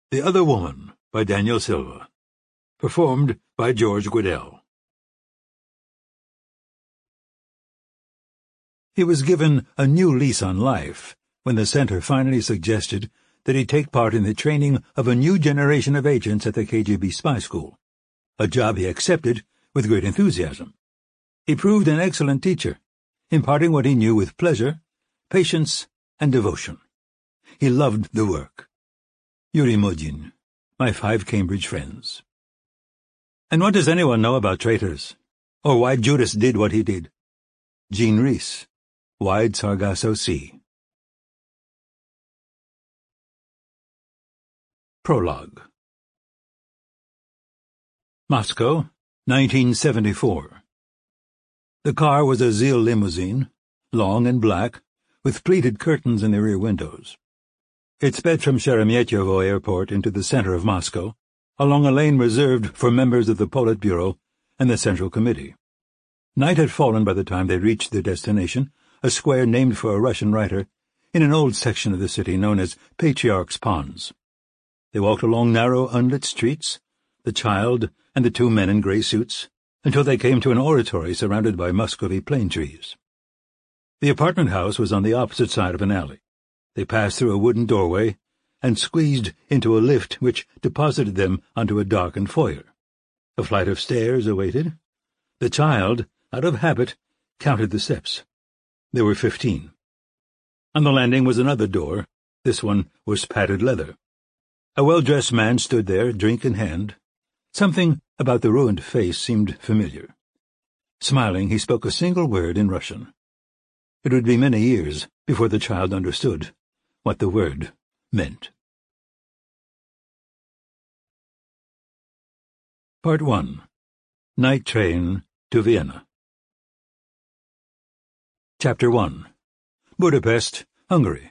The Other Woman by Daniel Silva. Performed by George Guidall. He was given a new lease on life when the center finally suggested that he take part in the training of a new generation of agents at the KGB spy school, a job he accepted with great enthusiasm. He proved an excellent teacher, imparting what he knew with pleasure, patience, and devotion. He loved the work. Yuri Modin, my 5 Cambridge friends. And what does anyone know about traitors? Or why Judas did what he did? Jean Rhys, Wide Sargasso Sea. Prologue. Moscow, 1974. The car was a ZIL limousine, long and black, with pleated curtains in the rear windows. It sped from Sheremetyevo Airport into the center of Moscow, along a lane reserved for members of the Politburo and the Central Committee. Night had fallen by the time they reached their destination, a square named for a Russian writer, in an old section of the city known as Patriarch's Ponds. They walked along narrow, unlit streets, the child and the 2 men in grey suits, until they came to an oratory surrounded by Muscovy plane trees. The apartment house was on the opposite side of an alley. They passed through a wooden doorway and squeezed into a lift which deposited them onto a darkened foyer. A flight of stairs awaited. The child, out of habit, counted the steps. There were 15. On the landing was another door. This one was padded leather. A well-dressed man stood there, drink in hand. Something about the ruined face seemed familiar. Smiling, he spoke a single word in Russian. It would be many years before the child understood what the word meant. Part 1. Night Train to Vienna. Chapter 1. Budapest, Hungary.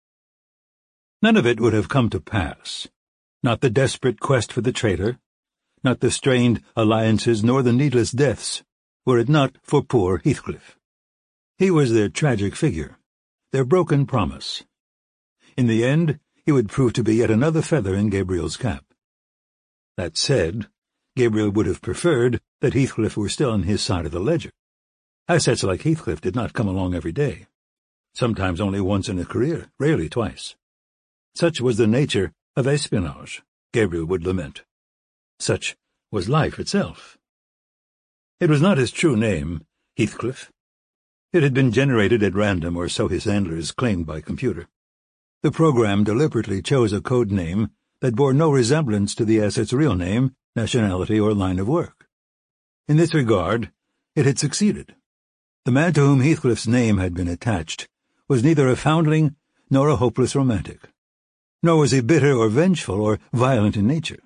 None of it would have come to pass. Not the desperate quest for the traitor, not the strained alliances, nor the needless deaths, were it not for poor Heathcliff. He was their tragic figure, their broken promise. In the end, he would prove to be yet another feather in Gabriel's cap. That said, Gabriel would have preferred that Heathcliff were still on his side of the ledger. Assets like Heathcliff did not come along every day. Sometimes only once in a career, rarely twice. Such was the nature of espionage, Gabriel would lament. Such was life itself. It was not his true name, Heathcliff. It had been generated at random, or so his handlers claimed by computer. The program deliberately chose a code name that bore no resemblance to the asset's real name, nationality, or line of work. In this regard, it had succeeded. The man to whom Heathcliff's name had been attached was neither a foundling nor a hopeless romantic. Nor was he bitter or vengeful or violent in nature.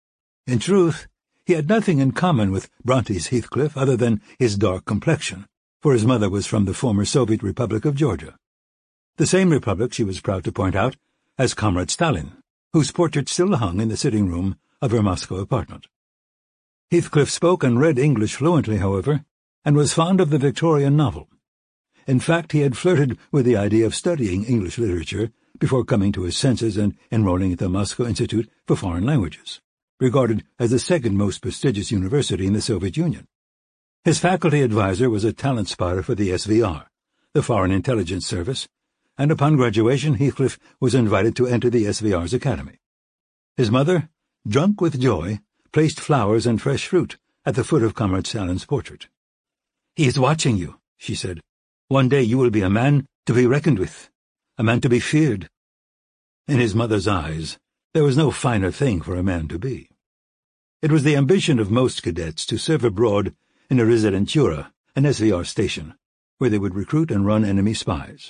In truth, he had nothing in common with Bronte's Heathcliff other than his dark complexion, for his mother was from the former Soviet Republic of Georgia. The same republic, she was proud to point out, as Comrade Stalin, whose portrait still hung in the sitting-room of her Moscow apartment. Heathcliff spoke and read English fluently, however, and was fond of the Victorian novel. In fact, he had flirted with the idea of studying English literature before coming to his senses and enrolling at the Moscow Institute for Foreign Languages, regarded as the second most prestigious university in the Soviet Union. His faculty advisor was a talent spotter for the SVR, the Foreign Intelligence Service, and upon graduation Heathcliff was invited to enter the SVR's academy. His mother, drunk with joy, placed flowers and fresh fruit at the foot of Comrade Stalin's portrait. "He is watching you," she said. "One day you will be a man to be reckoned with, a man to be feared." In his mother's eyes, there was no finer thing for a man to be. It was the ambition of most cadets to serve abroad in a residentura, an SVR station, where they would recruit and run enemy spies.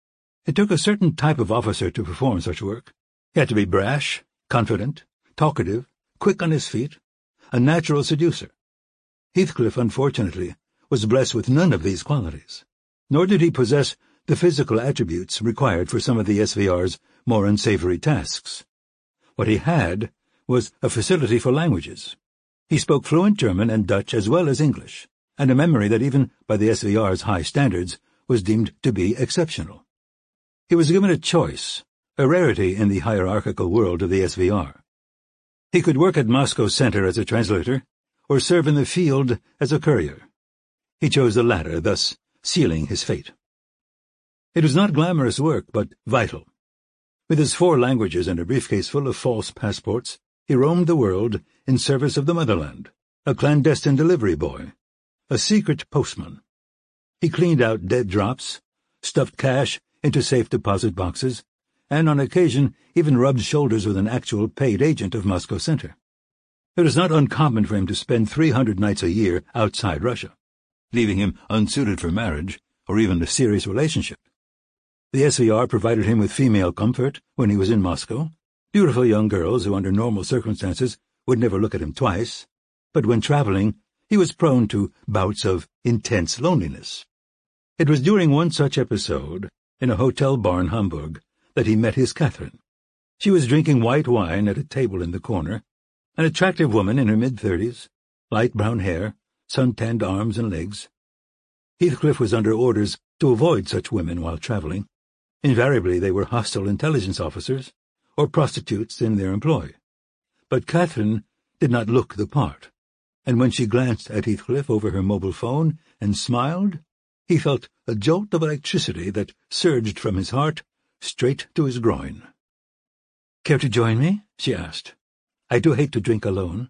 It took a certain type of officer to perform such work. He had to be brash, confident, talkative, quick on his feet, a natural seducer. Heathcliff, unfortunately, was blessed with none of these qualities, nor did he possess the physical attributes required for some of the SVR's more unsavory tasks. What he had was a facility for languages. He spoke fluent German and Dutch as well as English, and a memory that even by the SVR's high standards was deemed to be exceptional. He was given a choice, a rarity in the hierarchical world of the SVR. He could work at Moscow Center as a translator, or serve in the field as a courier. He chose the latter, thus sealing his fate. It was not glamorous work, but vital. With his 4 languages and a briefcase full of false passports, he roamed the world in service of the motherland, a clandestine delivery boy, a secret postman. He cleaned out dead drops, stuffed cash into safe deposit boxes, and on occasion even rubbed shoulders with an actual paid agent of Moscow Center. It was not uncommon for him to spend 300 nights a year outside Russia, leaving him unsuited for marriage or even a serious relationship. The SVR provided him with female comfort when he was in Moscow, beautiful young girls who under normal circumstances would never look at him twice, but when traveling he was prone to bouts of intense loneliness. It was during one such episode, in a hotel bar in Hamburg, that he met his Catherine. She was drinking white wine at a table in the corner, an attractive woman in her mid-30s, light brown hair, sun-tanned arms and legs. Heathcliff was under orders to avoid such women while traveling. Invariably they were hostile intelligence officers, or prostitutes in their employ. But Catherine did not look the part, and when she glanced at Heathcliff over her mobile phone and smiled, he felt a jolt of electricity that surged from his heart straight to his groin. "Care to join me?" she asked. "I do hate to drink alone."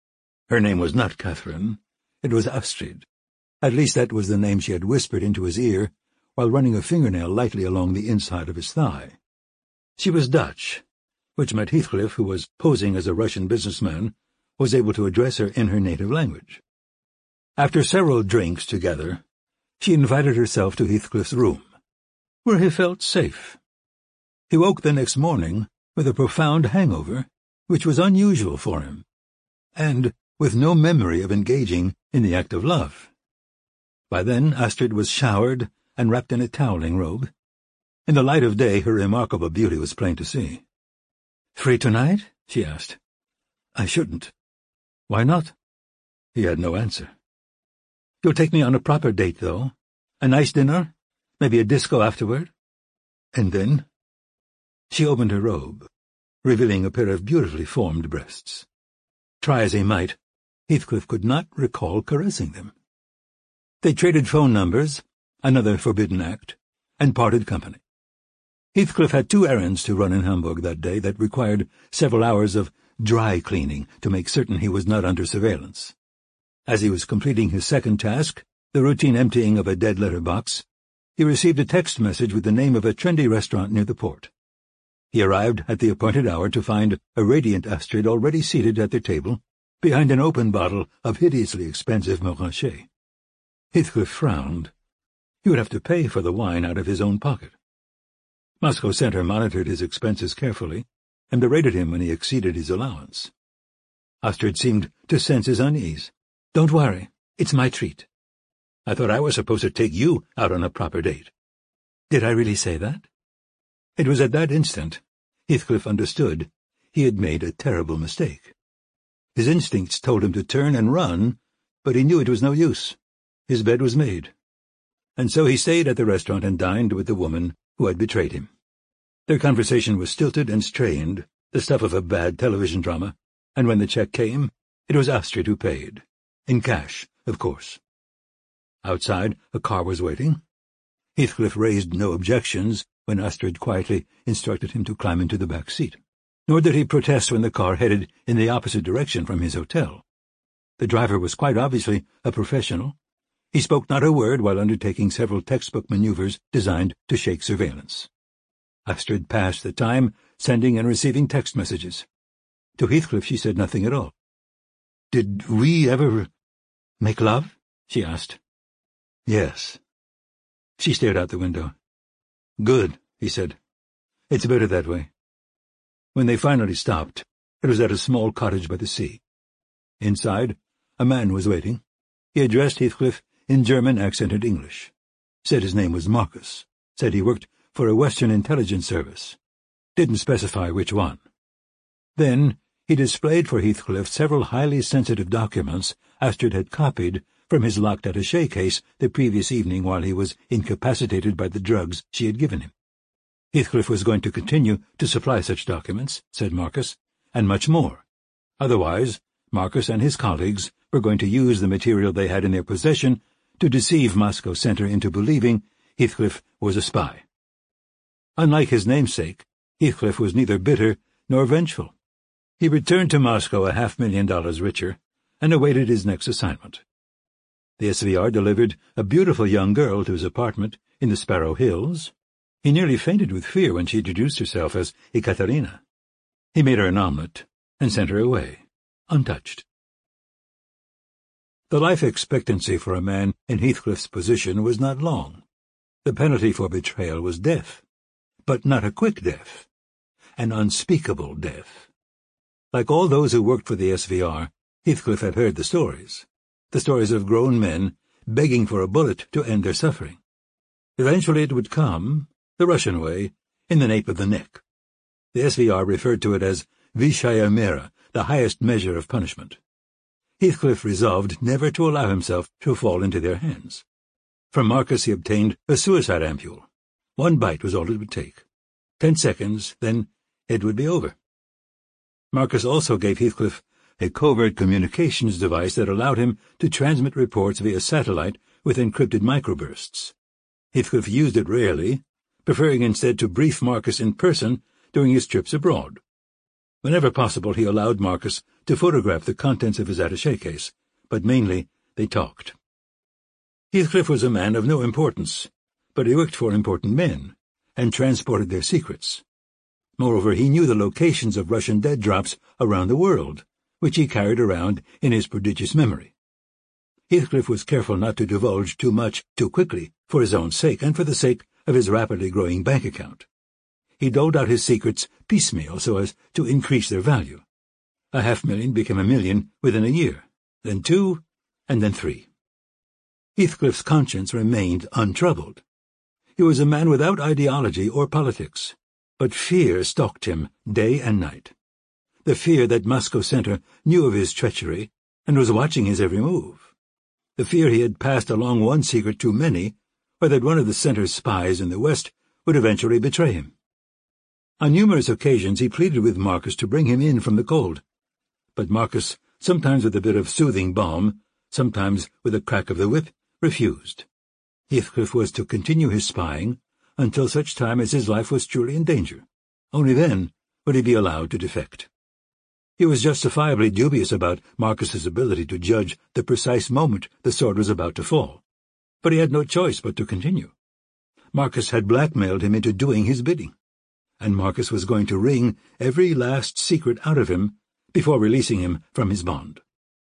Her name was not Catherine. It was Astrid. At least that was the name she had whispered into his ear while running a fingernail lightly along the inside of his thigh. She was Dutch, which meant Heathcliff, who was posing as a Russian businessman, was able to address her in her native language. After several drinks together, she invited herself to Heathcliff's room, where he felt safe. He woke the next morning with a profound hangover, which was unusual for him, and with no memory of engaging in the act of love. By then Astrid was showered and wrapped in a toweling robe. In the light of day her remarkable beauty was plain to see. "Free tonight?" she asked. "I shouldn't." "Why not?" He had no answer. "You'll take me on a proper date, though? A nice dinner? Maybe a disco afterward?" And then she opened her robe, revealing a pair of beautifully formed breasts. Try as he might, Heathcliff could not recall caressing them. They traded phone numbers, another forbidden act, and parted company. Heathcliff had 2 errands to run in Hamburg that day that required several hours of dry cleaning to make certain he was not under surveillance. As he was completing his second task, the routine emptying of a dead letter box, he received a text message with the name of a trendy restaurant near the port. He arrived at the appointed hour to find a radiant Astrid already seated at their table, behind an open bottle of hideously expensive Montrachet. Heathcliff frowned. He would have to pay for the wine out of his own pocket. Moscow Center monitored his expenses carefully and berated him when he exceeded his allowance. Astrid seemed to sense his unease. "Don't worry, it's my treat. I thought I was supposed to take you out on a proper date." "Did I really say that?" It was at that instant Heathcliff understood he had made a terrible mistake. His instincts told him to turn and run, but he knew it was no use. His bed was made. And so he stayed at the restaurant and dined with the woman who had betrayed him. Their conversation was stilted and strained, the stuff of a bad television drama, and when the check came, it was Astrid who paid. In cash, of course. Outside, a car was waiting. Heathcliff raised no objections when Astrid quietly instructed him to climb into the back seat, nor did he protest when the car headed in the opposite direction from his hotel. The driver was quite obviously a professional. He spoke not a word while undertaking several textbook maneuvers designed to shake surveillance. Astrid passed the time sending and receiving text messages. To Heathcliff she said nothing at all. "Did we ever make love?" she asked. "Yes." She stared out the window. "Good," he said. "It's better that way." When they finally stopped, it was at a small cottage by the sea. Inside, a man was waiting. He addressed Heathcliff in German-accented English. Said his name was Marcus. Said he worked for a Western intelligence service. Didn't specify which one. Then he displayed for Heathcliff several highly sensitive documents Astrid had copied from his locked attaché case the previous evening while he was incapacitated by the drugs she had given him. Heathcliff was going to continue to supply such documents, said Marcus, and much more. Otherwise, Marcus and his colleagues were going to use the material they had in their possession to deceive Moscow Center into believing Heathcliff was a spy. Unlike his namesake, Heathcliff was neither bitter nor vengeful. He returned to Moscow $500,000 richer and awaited his next assignment. The SVR delivered a beautiful young girl to his apartment in the Sparrow Hills. He nearly fainted with fear when she introduced herself as Ekaterina. He made her an omelette and sent her away, untouched. The life expectancy for a man in Heathcliff's position was not long. The penalty for betrayal was death, but not a quick death, an unspeakable death. Like all those who worked for the SVR, Heathcliff had heard the stories of grown men begging for a bullet to end their suffering. Eventually it would come, the Russian way, in the nape of the neck. The SVR referred to it as Vishaya Mera, the highest measure of punishment. Heathcliff resolved never to allow himself to fall into their hands. From Marcus he obtained a suicide ampule. 1 bite was all it would take. 10 seconds, then it would be over. Marcus also gave Heathcliff a covert communications device that allowed him to transmit reports via satellite with encrypted microbursts. Heathcliff used it rarely, preferring instead to brief Marcus in person during his trips abroad. Whenever possible, he allowed Marcus to photograph the contents of his attaché case, but mainly they talked. Heathcliff was a man of no importance, but he worked for important men and transported their secrets. Moreover, he knew the locations of Russian dead drops around the world, which he carried around in his prodigious memory. Heathcliff was careful not to divulge too much too quickly, for his own sake and for the sake of his rapidly growing bank account. He doled out his secrets piecemeal so as to increase their value. $500,000 became $1 million within a year, then 2, and then 3. Heathcliff's conscience remained untroubled. He was a man without ideology or politics, but fear stalked him day and night. The fear that Moscow Center knew of his treachery and was watching his every move. The fear he had passed along one secret too many, or that one of the Center's spies in the West would eventually betray him. On numerous occasions he pleaded with Marcus to bring him in from the cold, but Marcus, sometimes with a bit of soothing balm, sometimes with a crack of the whip, refused. Heathcliff was to continue his spying until such time as his life was truly in danger. Only then would he be allowed to defect. He was justifiably dubious about Marcus's ability to judge the precise moment the sword was about to fall, but he had no choice but to continue. Marcus had blackmailed him into doing his bidding, and Marcus was going to wring every last secret out of him before releasing him from his bond.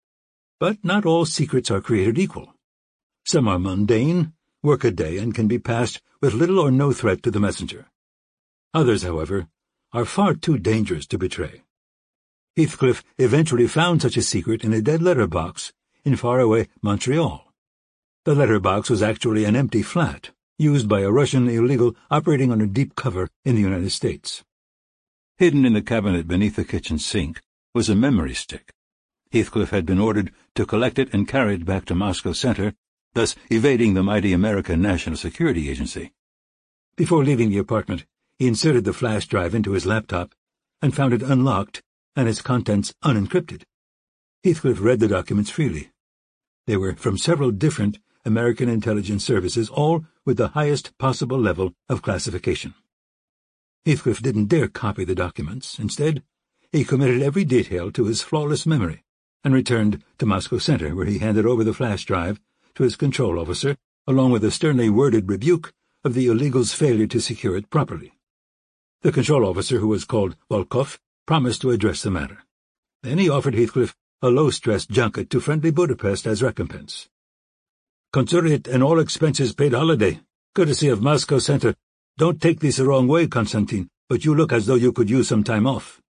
But not all secrets are created equal. Some are mundane, work a day, and can be passed with little or no threat to the messenger. Others, however, are far too dangerous to betray. Heathcliff eventually found such a secret in a dead letter box in faraway Montreal. The letter box was actually an empty flat, used by a Russian illegal operating under deep cover in the United States. Hidden in the cabinet beneath the kitchen sink was a memory stick. Heathcliff had been ordered to collect it and carry it back to Moscow Center, thus evading the mighty American National Security Agency. Before leaving the apartment, he inserted the flash drive into his laptop and found it unlocked and its contents unencrypted. Heathcliff read the documents freely. They were from several different American intelligence services, all with the highest possible level of classification. Heathcliff didn't dare copy the documents. Instead, he committed every detail to his flawless memory and returned to Moscow Center, where he handed over the flash drive to his control officer, along with a sternly worded rebuke of the illegal's failure to secure it properly. The control officer, who was called Volkov, promised to address the matter. Then he offered Heathcliff a low-stress junket to friendly Budapest as recompense. "Consider it an all-expenses-paid holiday, courtesy of Moscow Center. Don't take this the wrong way, Konstantin, but you look as though you could use some time off."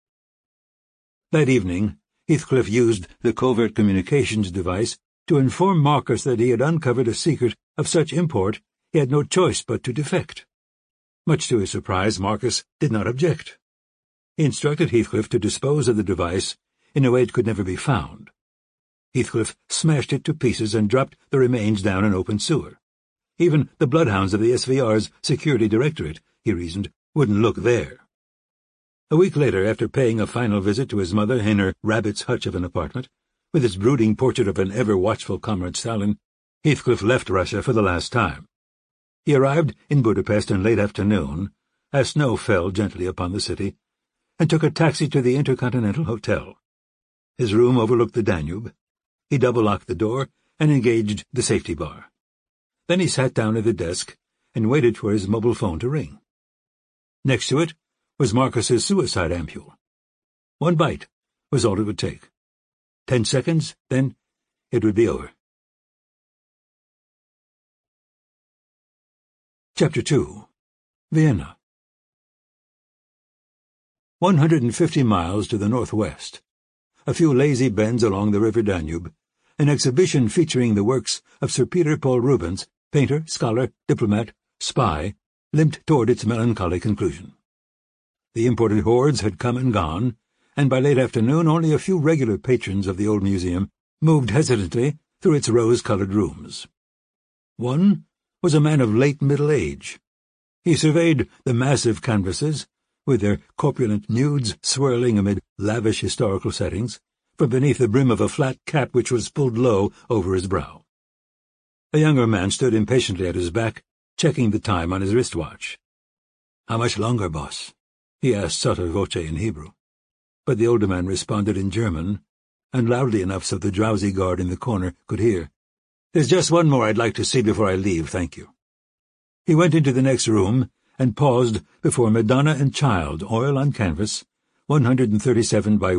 That evening, Heathcliff used the covert communications device to inform Marcus that he had uncovered a secret of such import he had no choice but to defect. Much to his surprise, Marcus did not object. He instructed Heathcliff to dispose of the device in a way it could never be found. Heathcliff smashed it to pieces and dropped the remains down an open sewer. Even the bloodhounds of the SVR's security directorate, he reasoned, wouldn't look there. A week later, after paying a final visit to his mother in her rabbit's hutch of an apartment, with its brooding portrait of an ever-watchful Comrade Stalin, Heathcliff left Russia for the last time. He arrived in Budapest in late afternoon, as snow fell gently upon the city, and took a taxi to the Intercontinental Hotel. His room overlooked the Danube. He double-locked the door and engaged the safety bar. Then he sat down at the desk and waited for his mobile phone to ring. Next to it was Marcus's suicide ampule. 1 bite was all it would take. 10 seconds, then it would be over. Chapter 2. Vienna. 150 miles to the northwest, a few lazy bends along the river Danube, an exhibition featuring the works of Sir Peter Paul Rubens, painter, scholar, diplomat, spy, limped toward its melancholy conclusion. The imported hordes had come and gone, and by late afternoon only a few regular patrons of the old museum moved hesitantly through its rose-colored rooms. One was a man of late middle age. He surveyed the massive canvases, with their corpulent nudes swirling amid lavish historical settings, from beneath the brim of a flat cap which was pulled low over his brow. A younger man stood impatiently at his back, checking the time on his wristwatch. "How much longer, boss?" he asked sotto voce in Hebrew. But the older man responded in German, and loudly enough so the drowsy guard in the corner could hear. "There's just one more I'd like to see before I leave, thank you." He went into the next room and paused before Madonna and Child, oil on canvas, 137 by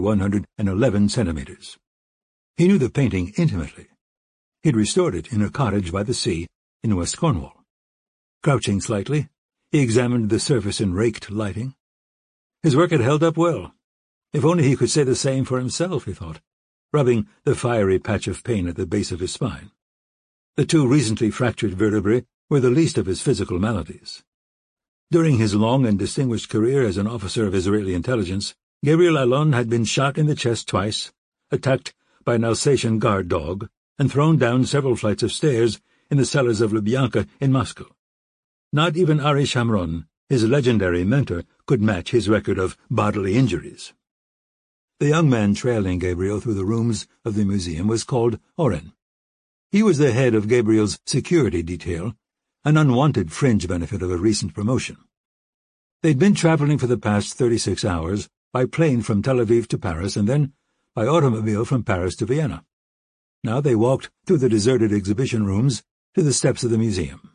111 centimeters. He knew the painting intimately. He'd restored it in a cottage by the sea in West Cornwall. Crouching slightly, he examined the surface in raked lighting. His work had held up well. If only he could say the same for himself, he thought, rubbing the fiery patch of pain at the base of his spine. The 2 recently fractured vertebrae were the least of his physical maladies. During his long and distinguished career as an officer of Israeli intelligence, Gabriel Allon had been shot in the chest twice, attacked by an Alsatian guard dog, and thrown down several flights of stairs in the cellars of Lubyanka in Moscow. Not even Ari Shamron, his legendary mentor, could match his record of bodily injuries. The young man trailing Gabriel through the rooms of the museum was called Oren. He was the head of Gabriel's security detail, an unwanted fringe benefit of a recent promotion. They'd been traveling for the past 36 hours, by plane from Tel Aviv to Paris and then by automobile from Paris to Vienna. Now they walked through the deserted exhibition rooms to the steps of the museum.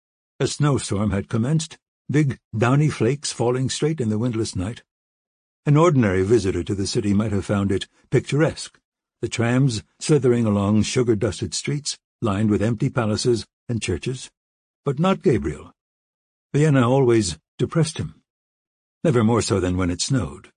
A snowstorm had commenced, big downy flakes falling straight in the windless night. An ordinary visitor to the city might have found it picturesque, the trams slithering along sugar-dusted streets lined with empty palaces and churches. But not Gabriel. Vienna always depressed him, never more so than when it snowed.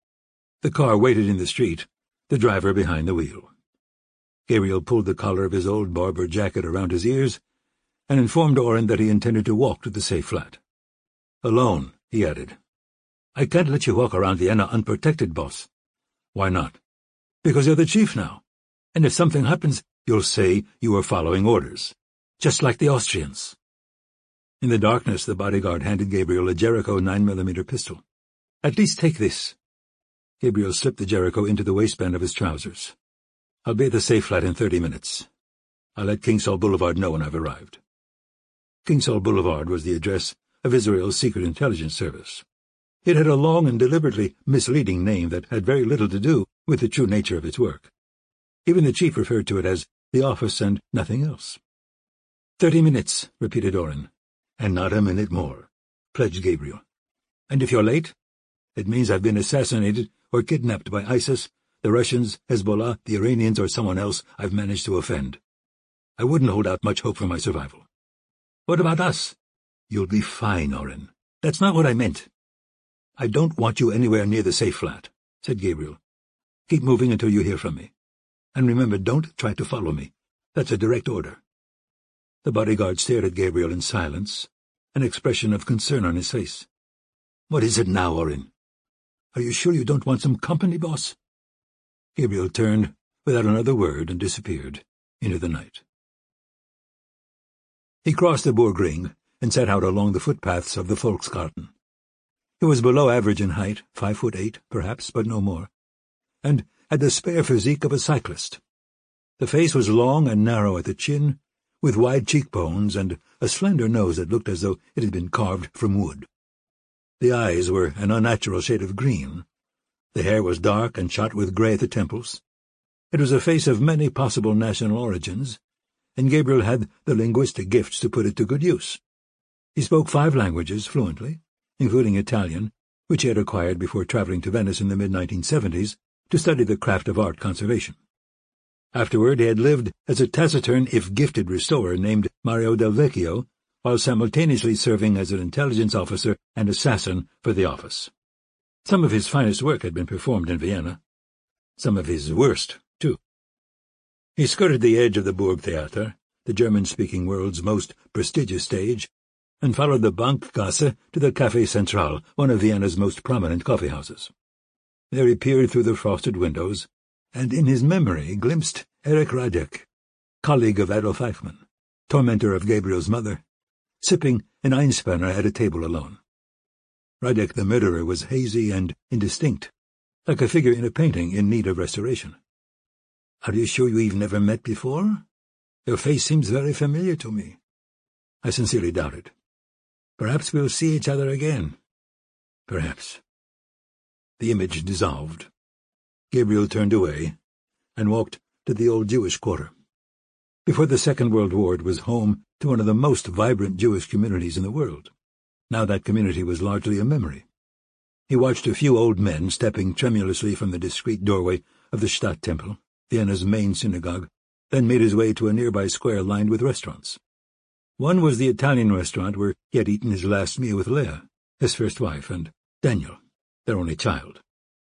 The car waited in the street, the driver behind the wheel. Gabriel pulled the collar of his old Barber jacket around his ears and informed Oren that he intended to walk to the safe flat. "Alone," he added. "I can't let you walk around Vienna unprotected, boss." "Why not?" "Because you're the chief now, and if something happens, you'll say you were following orders, just like the Austrians." In the darkness, the bodyguard handed Gabriel a Jericho 9mm pistol. "At least take this." Gabriel slipped the Jericho into the waistband of his trousers. "I'll be at the safe flat in 30 minutes. I'll let King Saul Boulevard know when I've arrived." King Saul Boulevard was the address of Israel's Secret Intelligence Service. It had a long and deliberately misleading name that had very little to do with the true nature of its work. Even the chief referred to it as the office and nothing else. 30 minutes, repeated Oren. "And not a minute more," pledged Gabriel. "And if you're late, it means I've been assassinated or kidnapped by ISIS, the Russians, Hezbollah, the Iranians, or someone else I've managed to offend. I wouldn't hold out much hope for my survival." "What about us?" "You'll be fine, Oren. That's not what I meant." "I don't want you anywhere near the safe flat," said Gabriel. "Keep moving until you hear from me. And remember, don't try to follow me. That's a direct order." The bodyguard stared at Gabriel in silence, an expression of concern on his face. "What is it now, Oren? Are you sure you don't want some company, boss?" Gabriel turned without another word and disappeared into the night. He crossed the Burgring and set out along the footpaths of the Volksgarten. He was below average in height, 5'8", perhaps, but no more, and had the spare physique of a cyclist. The face was long and narrow at the chin, with wide cheekbones and a slender nose that looked as though it had been carved from wood. The eyes were an unnatural shade of green. The hair was dark and shot with grey at the temples. It was a face of many possible national origins, and Gabriel had the linguistic gifts to put it to good use. He spoke 5 languages fluently, including Italian, which he had acquired before travelling to Venice in the mid-1970s to study the craft of art conservation. Afterward, he had lived as a taciturn, if gifted, restorer named Mario Del Vecchio, while simultaneously serving as an intelligence officer and assassin for the office. Some of his finest work had been performed in Vienna. Some of his worst, too. He skirted the edge of the Burgtheater, the German-speaking world's most prestigious stage, and followed the Bankgasse to the Café Central, one of Vienna's most prominent coffeehouses. There he peered through the frosted windows, and in his memory glimpsed Erich Radek, colleague of Adolf Eichmann, tormentor of Gabriel's mother, sipping an Einspanner at a table alone. Radek the murderer was hazy and indistinct, like a figure in a painting in need of restoration. "Are you sure we've never met before? Your face seems very familiar to me." "I sincerely doubt it. Perhaps we'll see each other again." "Perhaps." The image dissolved. Gabriel turned away and walked to the old Jewish quarter. Before the Second World War, it was home to one of the most vibrant Jewish communities in the world. Now that community was largely a memory. He watched a few old men stepping tremulously from the discreet doorway of the Stadttempel, Vienna's main synagogue, then made his way to a nearby square lined with restaurants. One was the Italian restaurant where he had eaten his last meal with Leah, his first wife, and Daniel, their only child.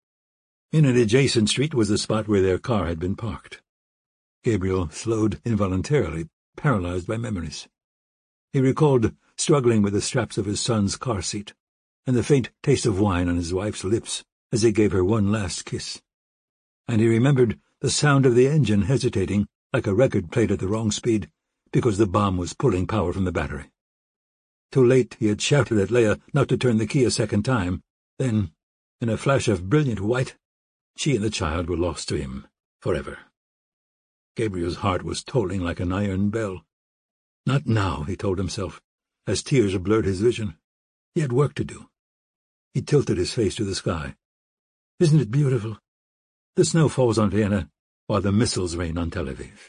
In an adjacent street was the spot where their car had been parked. Gabriel slowed involuntarily, paralyzed by memories. He recalled struggling with the straps of his son's car seat, and the faint taste of wine on his wife's lips as he gave her one last kiss. And he remembered the sound of the engine hesitating like a record played at the wrong speed because the bomb was pulling power from the battery. Too late he had shouted at Leah not to turn the key a second time. Then, in a flash of brilliant white, she and the child were lost to him forever. Gabriel's heart was tolling like an iron bell. Not now, he told himself, as tears blurred his vision. He had work to do. He tilted his face to the sky. "Isn't it beautiful? The snow falls on Vienna, while the missiles rain on Tel Aviv."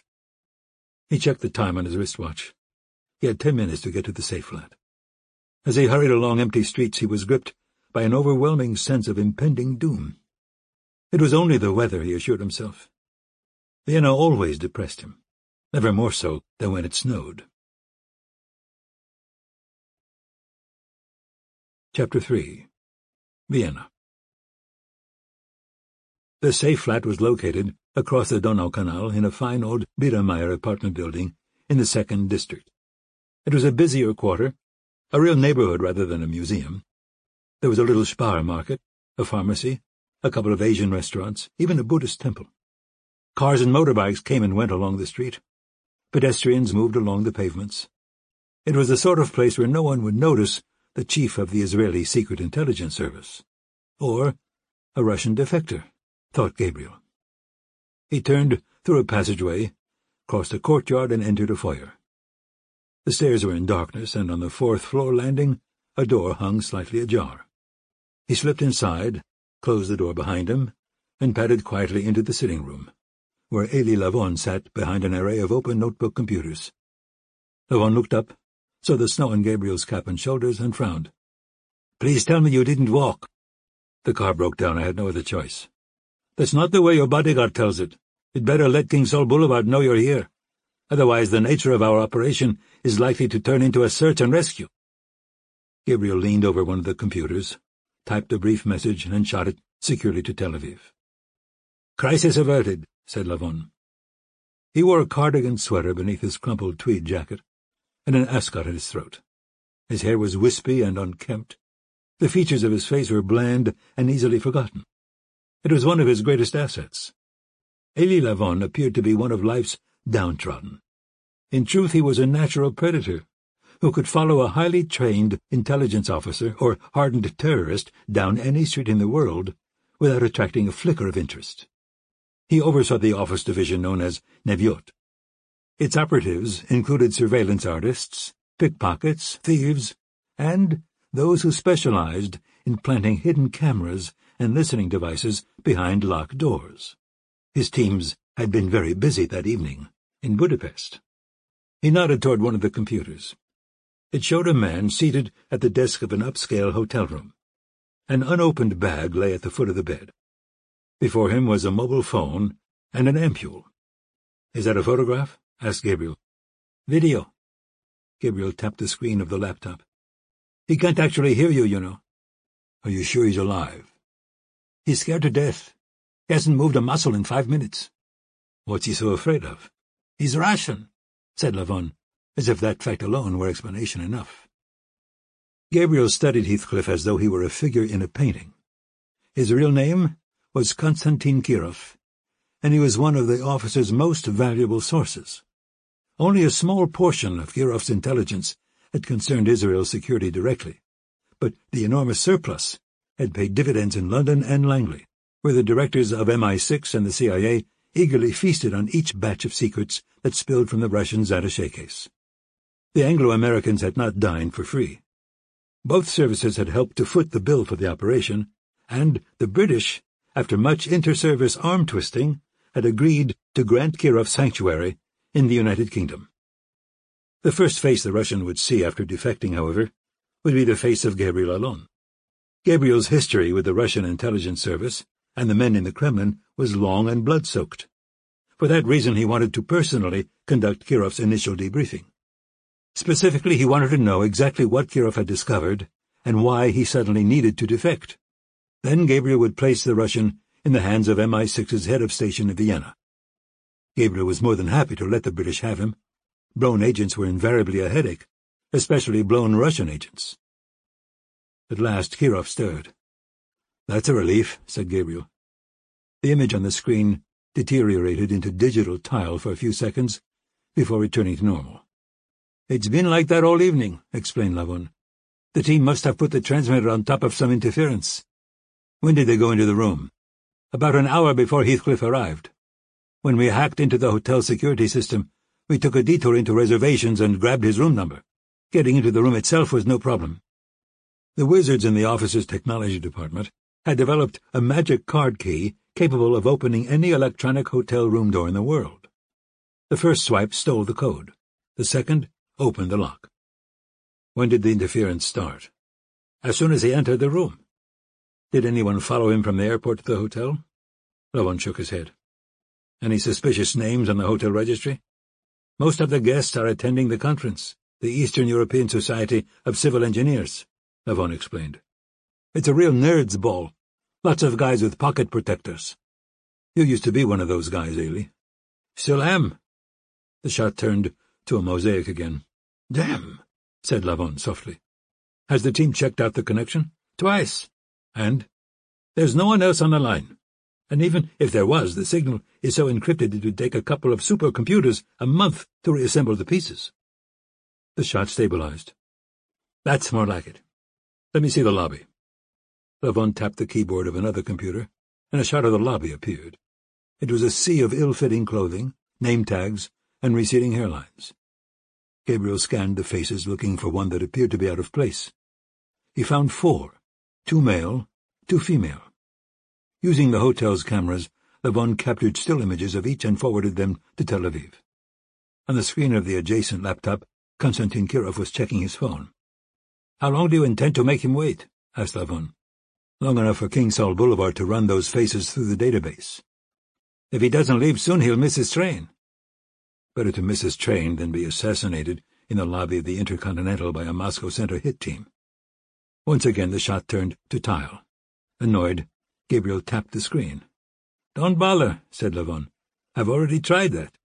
He checked the time on his wristwatch. He had 10 minutes to get to the safe flat. As he hurried along empty streets, he was gripped by an overwhelming sense of impending doom. It was only the weather, he assured himself. Vienna always depressed him, never more so than when it snowed. Chapter 3. Vienna. The safe flat was located across the Donau Canal in a fine old Biedermeier apartment building in the 2nd District. It was a busier quarter, a real neighborhood rather than a museum. There was a little Spar market, a pharmacy, a couple of Asian restaurants, even a Buddhist temple. Cars and motorbikes came and went along the street. Pedestrians moved along the pavements. It was the sort of place where no one would notice the chief of the Israeli Secret Intelligence Service. Or a Russian defector, thought Gabriel. He turned through a passageway, crossed a courtyard, and entered a foyer. The stairs were in darkness, and on the 4th-floor landing a door hung slightly ajar. He slipped inside, closed the door behind him, and padded quietly into the sitting room, where Elie Lavon sat behind an array of open notebook computers. Lavon looked up, saw the snow on Gabriel's cap and shoulders, and frowned. "Please tell me you didn't walk." "The car broke down. I had no other choice." "That's not the way your bodyguard tells it. You'd better let King Saul Boulevard know you're here. Otherwise the nature of our operation is likely to turn into a search and rescue." Gabriel leaned over one of the computers, typed a brief message, and shot it securely to Tel Aviv. "Crisis averted," said Lavon. He wore a cardigan sweater beneath his crumpled tweed jacket, and an ascot at his throat. His hair was wispy and unkempt. The features of his face were bland and easily forgotten. It was one of his greatest assets. Elie Lavon appeared to be one of life's downtrodden. In truth, he was a natural predator, who could follow a highly trained intelligence officer or hardened terrorist down any street in the world without attracting a flicker of interest. He oversaw the office division known as Neviot. Its operatives included surveillance artists, pickpockets, thieves, and those who specialized in planting hidden cameras and listening devices behind locked doors. His teams had been very busy that evening in Budapest. He nodded toward one of the computers. It showed a man seated at the desk of an upscale hotel room. An unopened bag lay at the foot of the bed. Before him was a mobile phone and an ampule. "Is that a photograph?" asked Gabriel. "Video." Gabriel tapped the screen of the laptop. "He can't actually hear you, you know." "Are you sure he's alive?" "He's scared to death. He hasn't moved a muscle in 5 minutes." "What's he so afraid of?" "He's Russian," said Lavon, as if that fact alone were explanation enough. Gabriel studied Heathcliff as though he were a figure in a painting. His real name was Konstantin Kirov, and he was one of the officer's most valuable sources. Only a small portion of Kirov's intelligence had concerned Israel's security directly, but the enormous surplus had paid dividends in London and Langley, where the directors of MI6 and the CIA eagerly feasted on each batch of secrets that spilled from the Russians' attaché case. The Anglo-Americans had not dined for free. Both services had helped to foot the bill for the operation, and the British, after much inter-service arm-twisting, had agreed to grant Kirov sanctuary in the United Kingdom. The first face the Russian would see after defecting, however, would be the face of Gabriel alone. Gabriel's history with the Russian intelligence service and the men in the Kremlin was long and blood-soaked. For that reason he wanted to personally conduct Kirov's initial debriefing. Specifically, he wanted to know exactly what Kirov had discovered and why he suddenly needed to defect. Then Gabriel would place the Russian in the hands of MI6's head of station in Vienna. Gabriel was more than happy to let the British have him. Blown agents were invariably a headache, especially blown Russian agents. At last Kirov stirred. "That's a relief," said Gabriel. The image on the screen deteriorated into digital tile for a few seconds before returning to normal. "It's been like that all evening," explained Lavon. "The team must have put the transmitter on top of some interference." "When did they go into the room?" "About an hour before Heathcliff arrived. When we hacked into the hotel security system, we took a detour into reservations and grabbed his room number. Getting into the room itself was no problem." The wizards in the office's technology department had developed a magic card key capable of opening any electronic hotel room door in the world. The first swipe stole the code. The second opened the lock. "When did the interference start?" "As soon as he entered the room." "Did anyone follow him from the airport to the hotel?" Lavon shook his head. "Any suspicious names on the hotel registry?" "Most of the guests are attending the conference, the Eastern European Society of Civil Engineers," Lavon explained. "It's a real nerds' ball. Lots of guys with pocket protectors." "You used to be one of those guys, Ailey." "Still am." The shot turned to a mosaic again. "Damn," said Lavon softly. "Has the team checked out the connection?" "Twice." "And?" "There's no one else on the line. And even if there was, the signal is so encrypted it would take a couple of supercomputers a month to reassemble the pieces." The shot stabilized. "That's more like it. Let me see the lobby." Lavon tapped the keyboard of another computer, and a shot of the lobby appeared. It was a sea of ill-fitting clothing, name tags, and receding hairlines. Gabriel scanned the faces, looking for one that appeared to be out of place. He found 4, 2 male, 2 female. Using the hotel's cameras, Lavon captured still images of each and forwarded them to Tel Aviv. On the screen of the adjacent laptop, Konstantin Kirov was checking his phone. "How long do you intend to make him wait?" asked Lavon. "Long enough for King Saul Boulevard to run those faces through the database. If he doesn't leave soon, he'll miss his train." Better to miss his train than be assassinated in the lobby of the Intercontinental by a Moscow Center hit team. Once again the shot turned to tile. Annoyed, Gabriel tapped the screen. "Don't bother," said Lavon. "I've already tried that."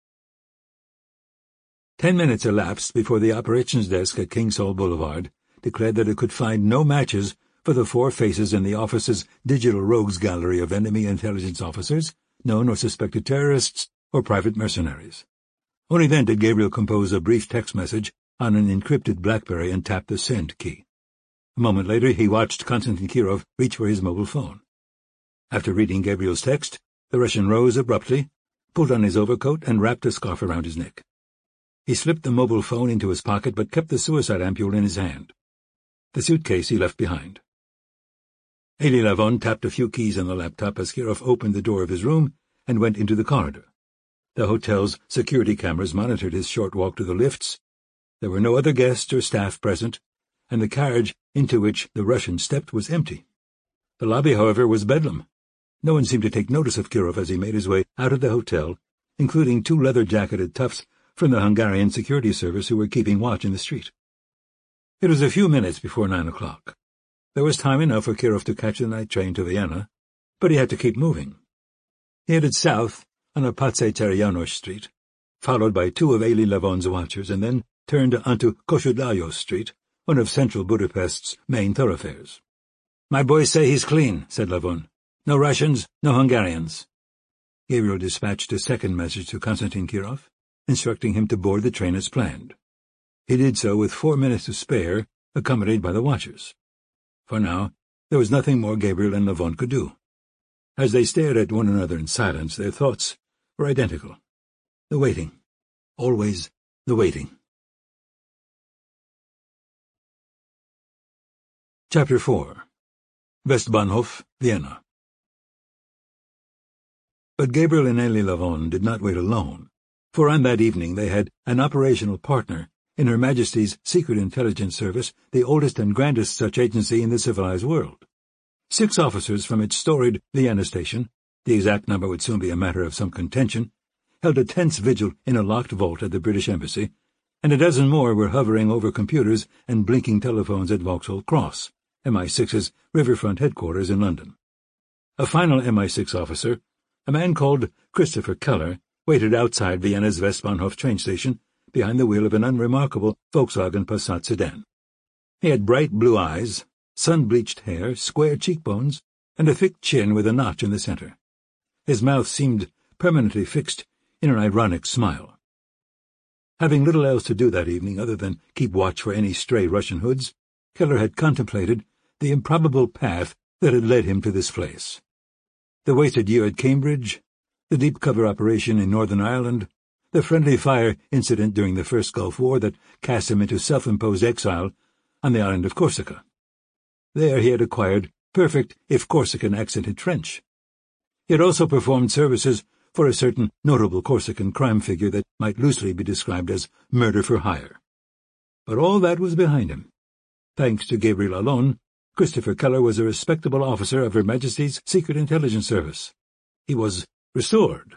10 minutes elapsed before the operations desk at King Saul Boulevard declared that it could find no matches for the 4 faces in the office's digital rogues gallery of enemy intelligence officers, known or suspected terrorists, or private mercenaries. Only then did Gabriel compose a brief text message on an encrypted BlackBerry and tapped the send key. A moment later, he watched Konstantin Kirov reach for his mobile phone. After reading Gabriel's text, the Russian rose abruptly, pulled on his overcoat, and wrapped a scarf around his neck. He slipped the mobile phone into his pocket but kept the suicide ampule in his hand. The suitcase he left behind. Elie Lavon tapped a few keys on the laptop as Kirov opened the door of his room and went into the corridor. The hotel's security cameras monitored his short walk to the lifts. There were no other guests or staff present, and the carriage into which the Russian stepped was empty. The lobby, however, was bedlam. No one seemed to take notice of Kirov as he made his way out of the hotel, including 2 leather-jacketed toughs from the Hungarian security service who were keeping watch in the street. It was a few minutes before 9 o'clock. There was time enough for Kirov to catch the night train to Vienna, but he had to keep moving. He headed south on a Pace-Terianos Street, followed by 2 of Elie Lavon's watchers, and then turned onto Kossuth-Lajos Street, one of central Budapest's main thoroughfares. "My boys say he's clean," said Lavon. "No Russians, no Hungarians." Gabriel dispatched a second message to Konstantin Kirov, instructing him to board the train as planned. He did so with 4 minutes to spare, accompanied by the watchers. For now, there was nothing more Gabriel and Lavon could do. As they stared at one another in silence, their thoughts were identical. The waiting. Always the waiting. Chapter 4. Westbahnhof, Vienna. But Gabriel and Elie Lavon did not wait alone, for on that evening they had an operational partner in Her Majesty's Secret Intelligence Service, the oldest and grandest such agency in the civilized world. 6 officers from its storied Vienna station, the exact number would soon be a matter of some contention, held a tense vigil in a locked vault at the British Embassy, and a dozen more were hovering over computers and blinking telephones at Vauxhall Cross, MI6's riverfront headquarters in London. A final MI6 officer, a man called Christopher Keller, waited outside Vienna's Westbahnhof train station behind the wheel of an unremarkable Volkswagen Passat sedan. He had bright blue eyes, sun-bleached hair, square cheekbones, and a thick chin with a notch in the center. His mouth seemed permanently fixed in an ironic smile. Having little else to do that evening other than keep watch for any stray Russian hoods, Keller had contemplated the improbable path that had led him to this place. The wasted year at Cambridge, the deep-cover operation in Northern Ireland, the friendly fire incident during the First Gulf War that cast him into self-imposed exile on the island of Corsica. There he had acquired perfect, if Corsican, accented French. He had also performed services for a certain notable Corsican crime figure that might loosely be described as murder for hire. But all that was behind him. Thanks to Gabriel alone, Christopher Keller was a respectable officer of Her Majesty's Secret Intelligence Service. He was restored.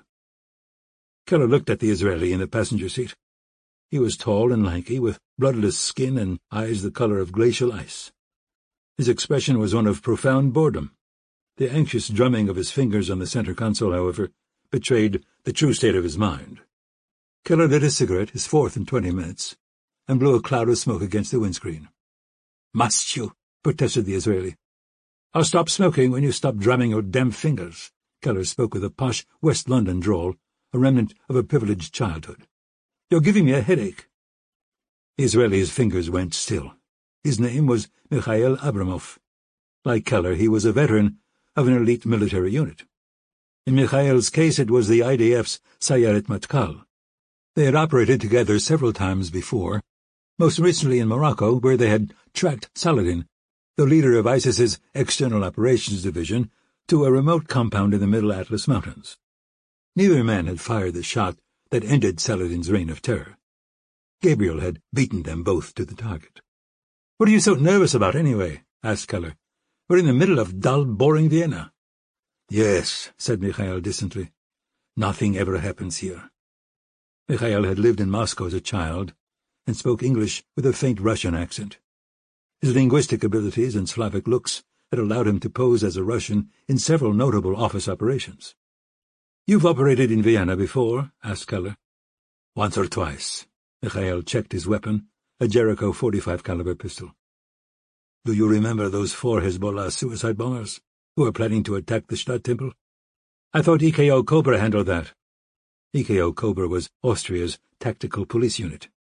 Keller looked at the Israeli in the passenger seat. He was tall and lanky, with bloodless skin and eyes the color of glacial ice. His expression was one of profound boredom. The anxious drumming of his fingers on the center console, however, betrayed the true state of his mind. Keller lit a cigarette, his 4th in 20 minutes, and blew a cloud of smoke against the windscreen. "Must you?" protested the Israeli. "I'll stop smoking when you stop drumming your damn fingers." Keller spoke with a posh West London drawl, a remnant of a privileged childhood. "You're giving me a headache." The Israeli's fingers went still. His name was Mikhail Abramov. Like Keller, he was a veteran of an elite military unit. In Mikhail's case, it was the IDF's Sayeret Matkal. They had operated together several times before, most recently in Morocco, where they had tracked Saladin, the leader of ISIS's External Operations Division, to a remote compound in the Middle Atlas Mountains. Neither man had fired the shot that ended Saladin's reign of terror. Gabriel had beaten them both to the target. "What are you so nervous about, anyway?" asked Keller. "We're in the middle of dull, boring Vienna." "Yes," said Mikhail distantly. "Nothing ever happens here." Mikhail had lived in Moscow as a child and spoke English with a faint Russian accent. His linguistic abilities and Slavic looks had allowed him to pose as a Russian in several notable office operations. "You've operated in Vienna before?" asked Keller. "Once or twice." Mikhail checked his weapon, a Jericho .45 caliber pistol. "Do you remember those 4 Hezbollah suicide bombers who were planning to attack the Stadttempel? I thought EKO Cobra handled that." EKO Cobra was Austria's tactical police unit.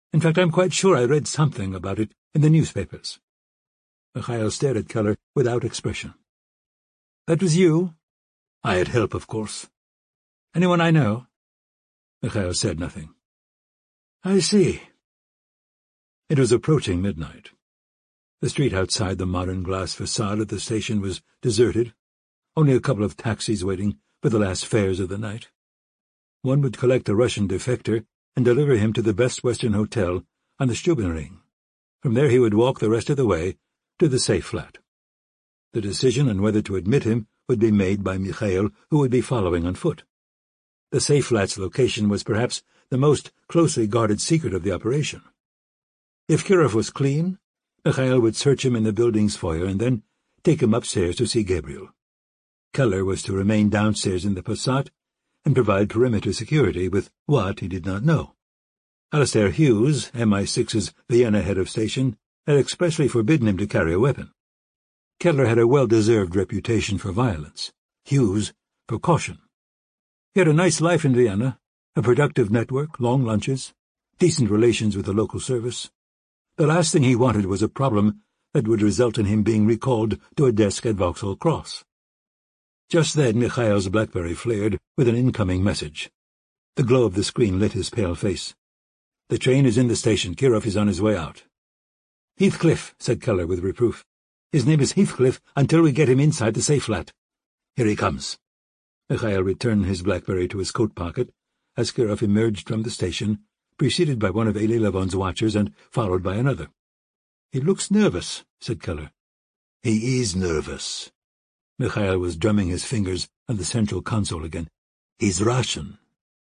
In fact, I'm quite sure I read something about it in the newspapers. Mikhail stared at Keller without expression. That was you? I had help, of course. Anyone I know? Mikhail said nothing. I see. It was approaching midnight. The street outside the modern glass facade of the station was deserted, only a couple of taxis waiting for the last fares of the night. One would collect a Russian defector and deliver him to the Best Western Hotel on the Stubenring. From there he would walk the rest of the way to the safe flat. The decision on whether to admit him would be made by Mikhail, who would be following on foot. The safe flat's location was perhaps the most closely guarded secret of the operation. If Kirov was clean, Mikhail would search him in the building's foyer and then take him upstairs to see Gabriel. Keller was to remain downstairs in the Passat and provide perimeter security with what he did not know. Alistair Hughes, MI6's Vienna head of station, had expressly forbidden him to carry a weapon. Keller had a well-deserved reputation for violence, Hughes for caution. He had a nice life in Vienna, a productive network, long lunches, decent relations with the local service. The last thing he wanted was a problem that would result in him being recalled to a desk at Vauxhall Cross. Just then Mikhail's BlackBerry flared with an incoming message. The glow of the screen lit his pale face. The train is in the station. Kirov is on his way out. Heathcliff, said Keller with reproof. His name is Heathcliff until we get him inside the safe flat. Here he comes. Mikhail returned his BlackBerry to his coat pocket as Kirov emerged from the station, preceded by one of Elie Lavon's watchers and followed by another. He looks nervous, said Keller. He is nervous. Mikhail was drumming his fingers on the central console again. He's Russian.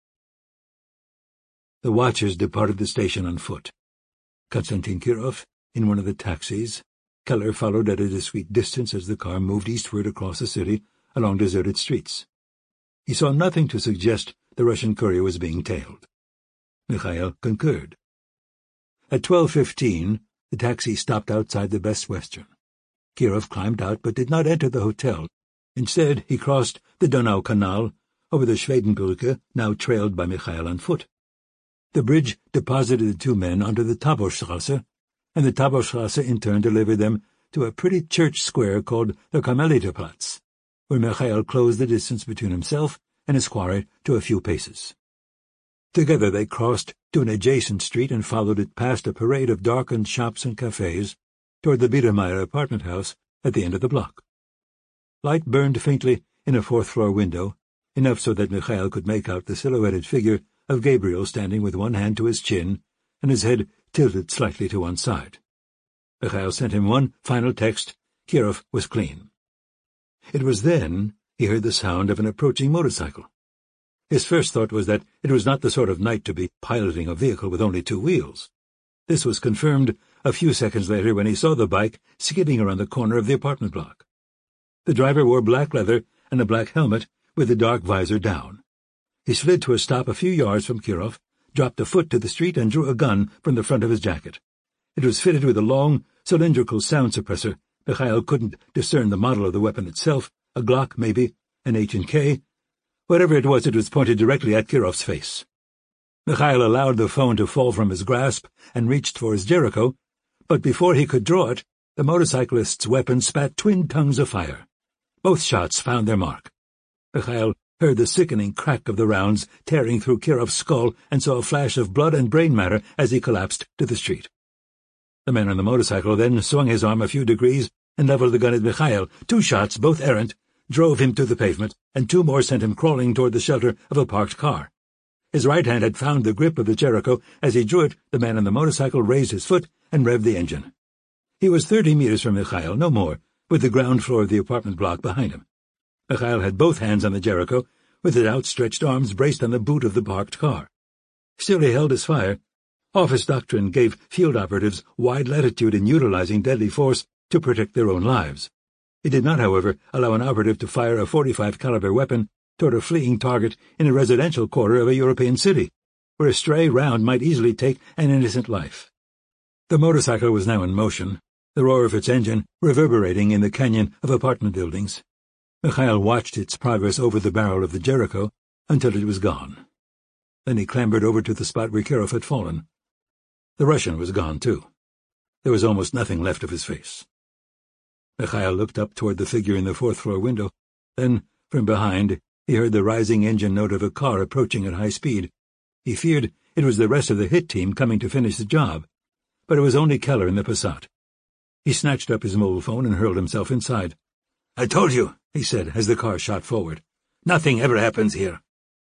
The watchers departed the station on foot. Konstantin Kirov, in one of the taxis. Keller followed at a discreet distance as the car moved eastward across the city along deserted streets. He saw nothing to suggest the Russian courier was being tailed. Mikhail concurred. At 12:15, the taxi stopped outside the Best Western. Kirov climbed out but did not enter the hotel. Instead, he crossed the Donau Canal over the Schwedenbrücke, now trailed by Mikhail on foot. The bridge deposited the two men onto the Taborstrasse, and the Taborstrasse in turn delivered them to a pretty church square called the Karmeliterplatz, where Mikhail closed the distance between himself and his quarry to a few paces. Together they crossed to an adjacent street and followed it past a parade of darkened shops and cafes toward the Biedermeier apartment house at the end of the block. Light burned faintly in a fourth-floor window, enough so that Mikhail could make out the silhouetted figure of Gabriel standing with one hand to his chin and his head tilted slightly to one side. Mikhail sent him one final text. Kirov was clean. It was then he heard the sound of an approaching motorcycle. His first thought was that it was not the sort of night to be piloting a vehicle with only two wheels. This was confirmed a few seconds later when he saw the bike skidding around the corner of the apartment block. The driver wore black leather and a black helmet with the dark visor down. He slid to a stop a few yards from Kirov, dropped a foot to the street, and drew a gun from the front of his jacket. It was fitted with a long, cylindrical sound suppressor. Mikhail couldn't discern the model of the weapon itself, a Glock maybe, an H&K. Whatever it was pointed directly at Kirov's face. Mikhail allowed the phone to fall from his grasp and reached for his Jericho, but before he could draw it, the motorcyclist's weapon spat twin tongues of fire. Both shots found their mark. Mikhail heard the sickening crack of the rounds tearing through Kirov's skull and saw a flash of blood and brain matter as he collapsed to the street. The man on the motorcycle then swung his arm a few degrees and leveled the gun at Mikhail. Two shots, both errant, drove him to the pavement, and two more sent him crawling toward the shelter of a parked car. His right hand had found the grip of the Jericho. As he drew it, the man on the motorcycle raised his foot and revved the engine. He was 30 meters from Mikhail, no more, with the ground floor of the apartment block behind him. Mikhail had both hands on the Jericho, with his outstretched arms braced on the boot of the parked car. Still he held his fire. Office doctrine gave field operatives wide latitude in utilizing deadly force to protect their own lives. It did not, however, allow an operative to fire a .45 caliber weapon toward a fleeing target in a residential quarter of a European city, where a stray round might easily take an innocent life. The motorcycle was now in motion, the roar of its engine reverberating in the canyon of apartment buildings. Mikhail watched its progress over the barrel of the Jericho until it was gone. Then he clambered over to the spot where Kirov had fallen. The Russian was gone, too. There was almost nothing left of his face. Mikhail looked up toward the figure in the fourth-floor window. Then, from behind, he heard the rising engine note of a car approaching at high speed. He feared it was the rest of the hit team coming to finish the job, but it was only Keller in the Passat. He snatched up his mobile phone and hurled himself inside. "I told you," he said as the car shot forward. "Nothing ever happens here."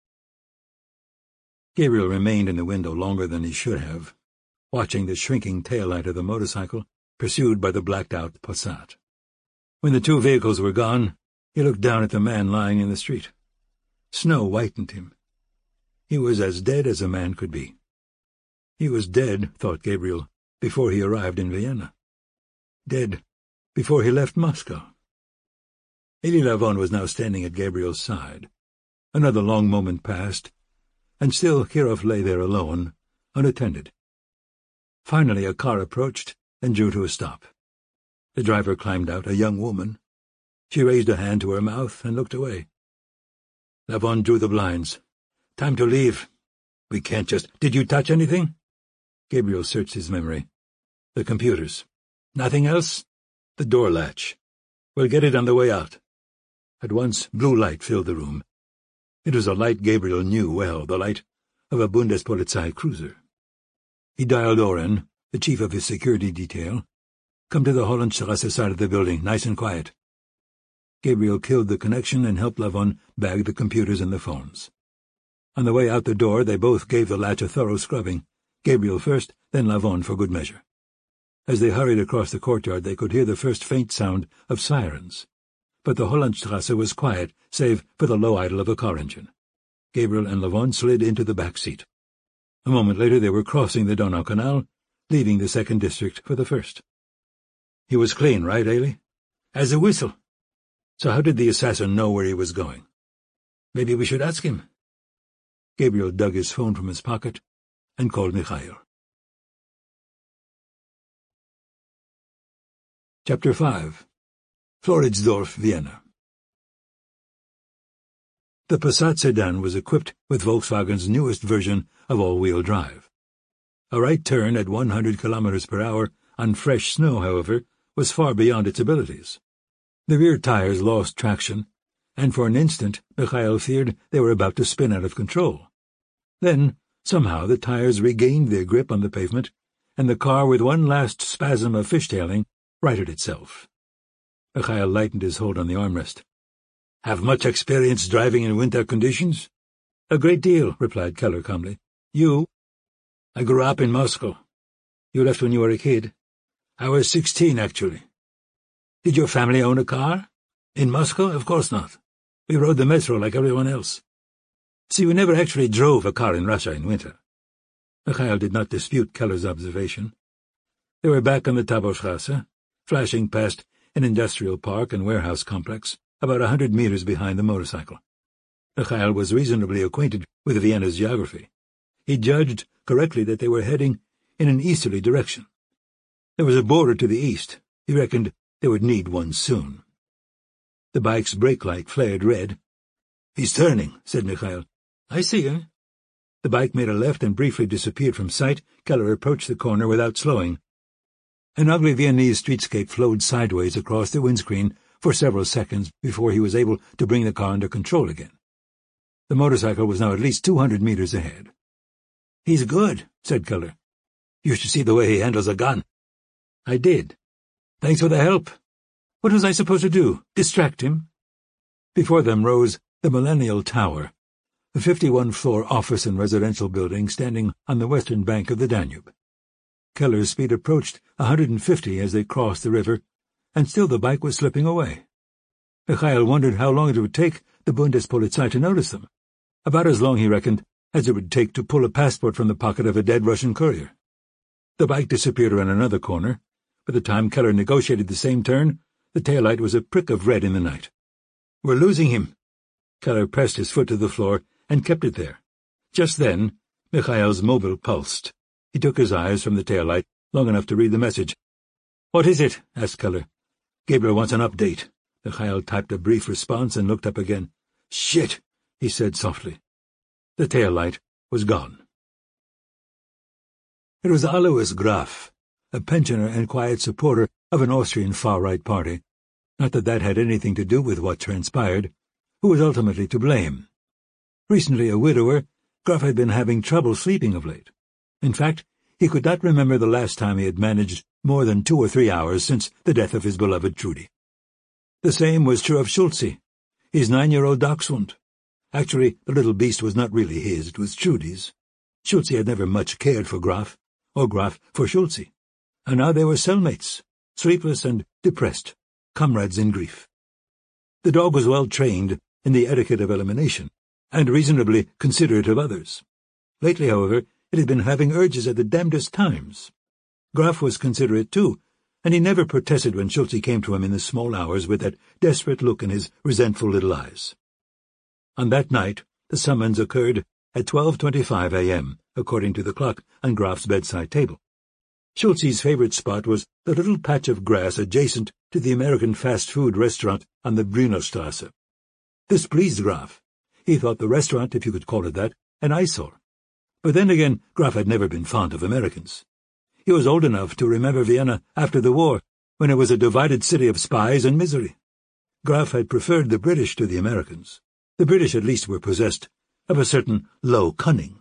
Gabriel remained in the window longer than he should have, watching the shrinking taillight of the motorcycle, pursued by the blacked-out Passat. When the two vehicles were gone, he looked down at the man lying in the street. Snow whitened him. He was as dead as a man could be. He was dead, thought Gabriel, before he arrived in Vienna. Dead before he left Moscow. Elie Lavon was now standing at Gabriel's side. Another long moment passed, and still Kirov lay there alone, unattended. Finally a car approached and drew to a stop. The driver climbed out, a young woman. She raised a hand to her mouth and looked away. Lavon drew the blinds. "Time to leave. We can't just— Did you touch anything?" Gabriel searched his memory. "The computers. Nothing else?" "The door latch. We'll get it on the way out." At once blue light filled the room. It was a light Gabriel knew well, the light of a Bundespolizei cruiser. He dialed Oren, the chief of his security detail. "Come to the Hollandstrasse side of the building, nice and quiet." Gabriel killed the connection and helped Lavon bag the computers and the phones. On the way out the door, they both gave the latch a thorough scrubbing, Gabriel first, then Lavon for good measure. As they hurried across the courtyard, they could hear the first faint sound of sirens. But the Hollandstrasse was quiet, save for the low idle of a car engine. Gabriel and Lavon slid into the back seat. A moment later they were crossing the Donau Canal, leaving the second district for the first. "He was clean, right, Elie?" "As a whistle." "So how did the assassin know where he was going?" "Maybe we should ask him." Gabriel dug his phone from his pocket and called Mikhail. Chapter 5. Floridsdorf, Vienna. The Passat sedan was equipped with Volkswagen's newest version of all-wheel drive. A right turn at 100 kilometers per hour on fresh snow, however, was far beyond its abilities. The rear tires lost traction, and for an instant Mikhail feared they were about to spin out of control. Then, somehow, the tires regained their grip on the pavement, and the car, with one last spasm of fishtailing, righted itself. Mikhail lightened his hold on the armrest. "Have much experience driving in winter conditions?" "A great deal," replied Keller calmly. "You?" "I grew up in Moscow." "You left when you were a kid?" "I was 16, actually." "Did your family own a car?" "In Moscow? Of course not. We rode the metro like everyone else." "So you never actually drove a car in Russia in winter?" Mikhail did not dispute Keller's observation. They were back on the Taborstrasse, flashing past an industrial park and warehouse complex, about 100 meters behind the motorcycle. Mikhail was reasonably acquainted with Vienna's geography. He judged correctly that they were heading in an easterly direction. There was a border to the east. He reckoned they would need one soon. The bike's brake light flared red. "He's turning," said Mikhail. "I see him." The bike made a left and briefly disappeared from sight. Keller approached the corner without slowing. An ugly Viennese streetscape flowed sideways across the windscreen for several seconds before he was able to bring the car under control again. The motorcycle was now at least 200 meters ahead. "He's good," said Keller. "You should see the way he handles a gun." "I did." "Thanks for the help. What was I supposed to do? Distract him?" Before them rose the Millennial Tower, a 51-floor office and residential building standing on the western bank of the Danube. Keller's speed approached 150 as they crossed the river, and still the bike was slipping away. Mikhail wondered how long it would take the Bundespolizei to notice them. About as long, he reckoned, as it would take to pull a passport from the pocket of a dead Russian courier. The bike disappeared around another corner. By the time Keller negotiated the same turn, the taillight was a prick of red in the night. "We're losing him." Keller pressed his foot to the floor and kept it there. Just then, Mikhail's mobile pulsed. He took his eyes from the taillight long enough to read the message. "What is it?" asked Keller. "Gabriel wants an update." Mikhail typed a brief response and looked up again. "Shit," he said softly. The taillight was gone. It was Alois Graf, a pensioner and quiet supporter of an Austrian far-right party, not that that had anything to do with what transpired, who was ultimately to blame. Recently a widower, Graf had been having trouble sleeping of late. In fact, he could not remember the last time he had managed more than 2 or 3 hours since the death of his beloved Trudy. The same was true of Schulze, his 9-year-old dachshund. Actually, the little beast was not really his, it was Trudy's. Schulze had never much cared for Graf, or Graf for Schulze, and now they were cellmates, sleepless and depressed, comrades in grief. The dog was well trained in the etiquette of elimination, and reasonably considerate of others. Lately, however, it had been having urges at the damnedest times. Graf was considerate too, and he never protested when Schulze came to him in the small hours with that desperate look in his resentful little eyes. On that night, the summons occurred at 12:25 a.m., according to the clock on Graf's bedside table. Schulze's favorite spot was the little patch of grass adjacent to the American fast-food restaurant on the Brünnerstrasse. This pleased Graf. He thought the restaurant, if you could call it that, an eyesore. But then again, Graf had never been fond of Americans. He was old enough to remember Vienna after the war, when it was a divided city of spies and misery. Graf had preferred the British to the Americans. The British at least were possessed of a certain low cunning.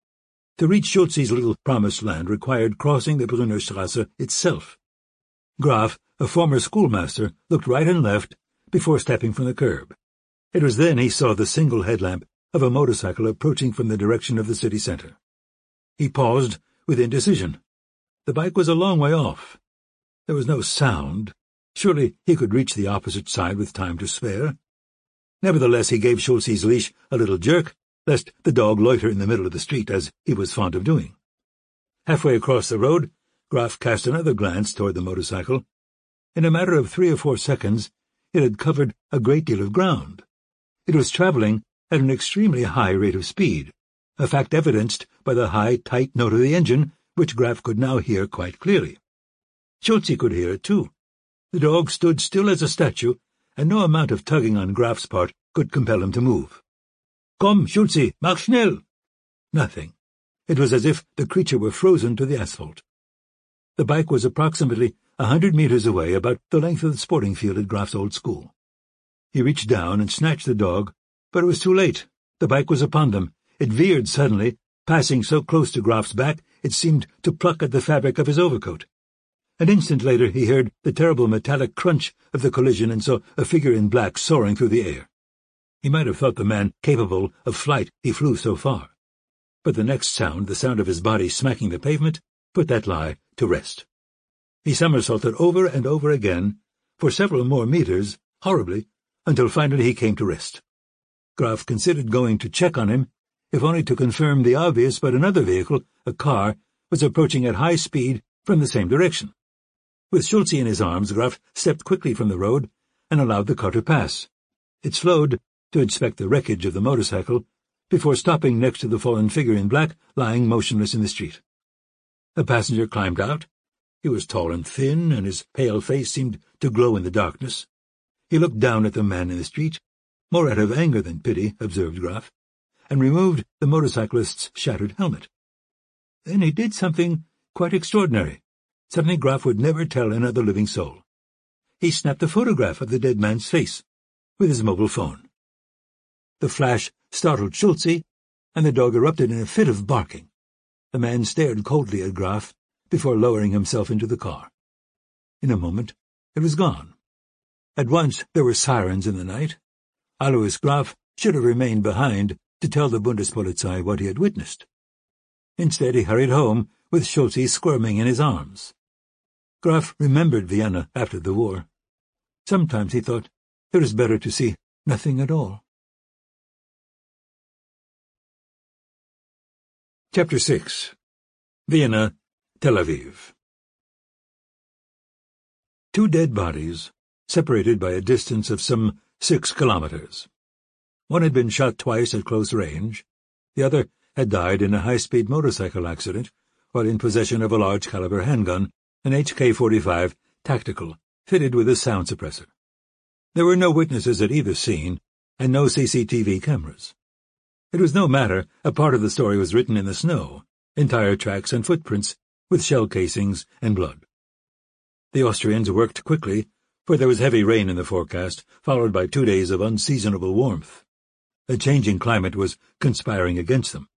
To reach Schulze's little promised land required crossing the Brünnerstrasse itself. Graf, a former schoolmaster, looked right and left before stepping from the curb. It was then he saw the single headlamp of a motorcycle approaching from the direction of the city centre. He paused with indecision. The bike was a long way off. There was no sound. Surely he could reach the opposite side with time to spare. Nevertheless, he gave Schulze's leash a little jerk, lest the dog loiter in the middle of the street, as he was fond of doing. Halfway across the road, Graf cast another glance toward the motorcycle. In a matter of 3 or 4 seconds, it had covered a great deal of ground. It was travelling at an extremely high rate of speed, a fact evidenced by the high, tight note of the engine, which Graf could now hear quite clearly. Schulze could hear it too. The dog stood still as a statue, and no amount of tugging on Graf's part could compel him to move. "Komm, Schulze, mach schnell!" Nothing. It was as if the creature were frozen to the asphalt. The bike was approximately 100 meters away, about the length of the sporting field at Graf's old school. He reached down and snatched the dog, but it was too late. The bike was upon them. It veered suddenly, passing so close to Graf's back it seemed to pluck at the fabric of his overcoat. An instant later he heard the terrible metallic crunch of the collision and saw a figure in black soaring through the air. He might have thought the man capable of flight, he flew so far. But the next sound, the sound of his body smacking the pavement, put that lie to rest. He somersaulted over and over again, for several more meters, horribly, until finally he came to rest. Graf considered going to check on him, if only to confirm the obvious, but another vehicle, a car, was approaching at high speed from the same direction. With Schulze in his arms, Graf stepped quickly from the road and allowed the car to pass. It slowed to inspect the wreckage of the motorcycle before stopping next to the fallen figure in black lying motionless in the street. A passenger climbed out. He was tall and thin, and his pale face seemed to glow in the darkness. He looked down at the man in the street, more out of anger than pity, observed Graf, and removed the motorcyclist's shattered helmet. Then he did something quite extraordinary, something Graf would never tell another living soul. He snapped a photograph of the dead man's face with his mobile phone. The flash startled Schulze, and the dog erupted in a fit of barking. The man stared coldly at Graf before lowering himself into the car. In a moment, it was gone. At once there were sirens in the night. Alois Graf should have remained behind to tell the Bundespolizei what he had witnessed. Instead, he hurried home with Schulze squirming in his arms. Graf remembered Vienna after the war. Sometimes, he thought, it was better to see nothing at all. Chapter 6. Vienna, Tel Aviv. 2 dead bodies, separated by a distance of some 6 kilometers. One had been shot twice at close range. The other had died in a high-speed motorcycle accident while in possession of a large-caliber handgun, an HK-45 tactical, fitted with a sound suppressor. There were no witnesses at either scene, and no CCTV cameras. It was no matter, a part of the story was written in the snow, in tire tracks and footprints with shell casings and blood. The Austrians worked quickly, for there was heavy rain in the forecast, followed by 2 days of unseasonable warmth. A changing climate was conspiring against them.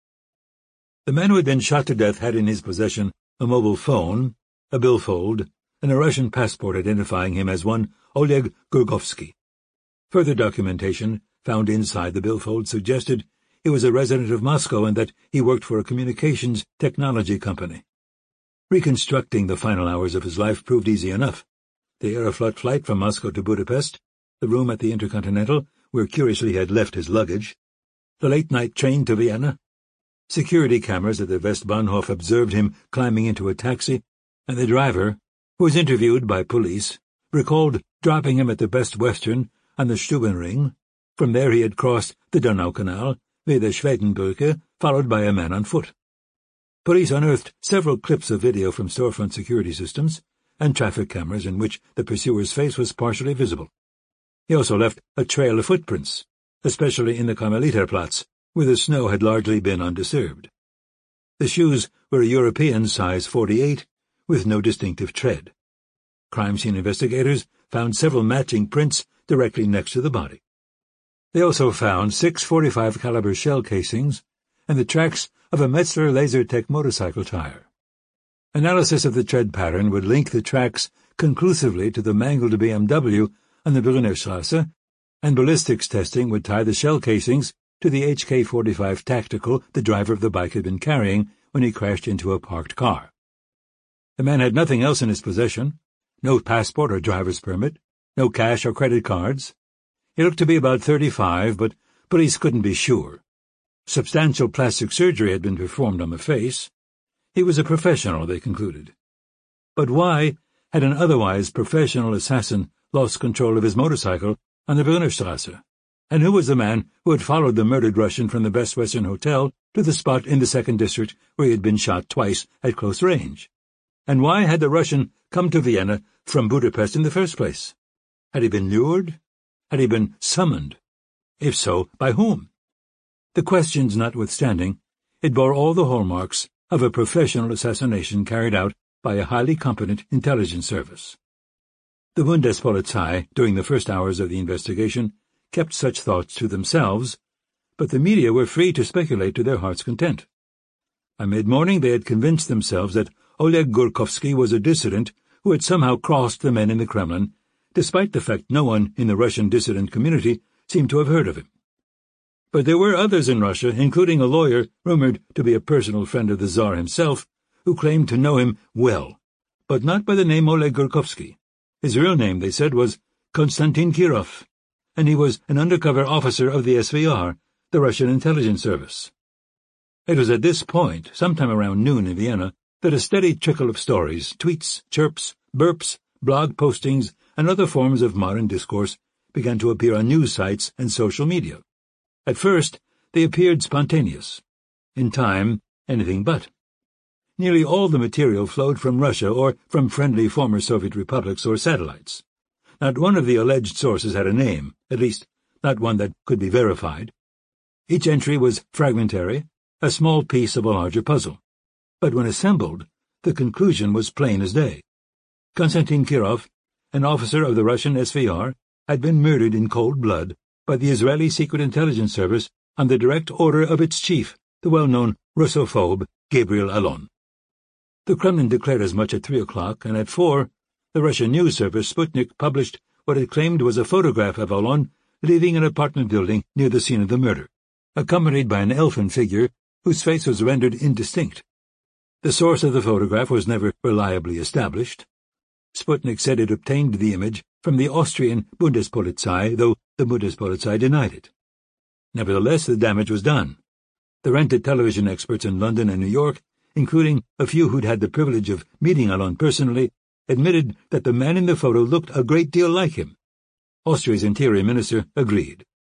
The man who had been shot to death had in his possession a mobile phone, a billfold, and a Russian passport identifying him as one Oleg Gurkovsky. Further documentation found inside the billfold suggested he was a resident of Moscow and that he worked for a communications technology company. Reconstructing the final hours of his life proved easy enough. The Aeroflot flight from Moscow to Budapest, the room at the Intercontinental where curiously he had left his luggage, the late-night train to Vienna. Security cameras at the Westbahnhof observed him climbing into a taxi, and the driver, who was interviewed by police, recalled dropping him at the Best Western on the Stubenring. From there he had crossed the Donau Canal via the Schwedenbrücke, followed by a man on foot. Police unearthed several clips of video from storefront security systems and traffic cameras in which the pursuer's face was partially visible. He also left a trail of footprints, especially in the Karmeliterplatz, where the snow had largely been undisturbed. The shoes were a European size 48, with no distinctive tread. Crime scene investigators found several matching prints directly next to the body. They also found 6 .45 caliber shell casings and the tracks of a Metzler Lasertec motorcycle tire. Analysis of the tread pattern would link the tracks conclusively to the mangled BMW on the Brunnerstrasse, and ballistics testing would tie the shell casings to the HK-45 Tactical the driver of the bike had been carrying when he crashed into a parked car. The man had nothing else in his possession, no passport or driver's permit, no cash or credit cards. He looked to be about 35, but police couldn't be sure. Substantial plastic surgery had been performed on the face. He was a professional, they concluded. But why had an otherwise professional assassin lost control of his motorcycle on the Brunnerstrasse? And who was the man who had followed the murdered Russian from the Best Western Hotel to the spot in the 2nd District where he had been shot twice at close range? And why had the Russian come to Vienna from Budapest in the first place? Had he been lured? Had he been summoned? If so, by whom? The questions notwithstanding, it bore all the hallmarks of a professional assassination carried out by a highly competent intelligence service. The Bundespolizei, during the first hours of the investigation, kept such thoughts to themselves, but the media were free to speculate to their heart's content. By mid-morning they had convinced themselves that Oleg Gurkovsky was a dissident who had somehow crossed the men in the Kremlin, despite the fact no one in the Russian dissident community seemed to have heard of him. But there were others in Russia, including a lawyer rumored to be a personal friend of the Tsar himself, who claimed to know him well, but not by the name Oleg Gurkovsky. His real name, they said, was Konstantin Kirov, and he was an undercover officer of the SVR, the Russian intelligence service. It was at this point, sometime around noon in Vienna, that a steady trickle of stories, tweets, chirps, burps, blog postings, and other forms of modern discourse began to appear on news sites and social media. At first, they appeared spontaneous. In time, anything but. Nearly all the material flowed from Russia or from friendly former Soviet republics or satellites. Not one of the alleged sources had a name, at least not one that could be verified. Each entry was fragmentary, a small piece of a larger puzzle. But when assembled, the conclusion was plain as day. Konstantin Kirov, an officer of the Russian SVR, had been murdered in cold blood by the Israeli Secret Intelligence Service on the direct order of its chief, the well-known Russophobe Gabriel Allon. The Kremlin declared as much at 3 o'clock, and at 4, the Russian news service Sputnik published what it claimed was a photograph of Allon leaving an apartment building near the scene of the murder, accompanied by an elfin figure whose face was rendered indistinct. The source of the photograph was never reliably established. Sputnik said it obtained the image from the Austrian Bundespolizei, though the Bundespolizei denied it. Nevertheless, the damage was done. The rented television experts in London and New York, including a few who'd had the privilege of meeting Allon personally, admitted that the man in the photo looked a great deal like him. Austria's interior minister agreed.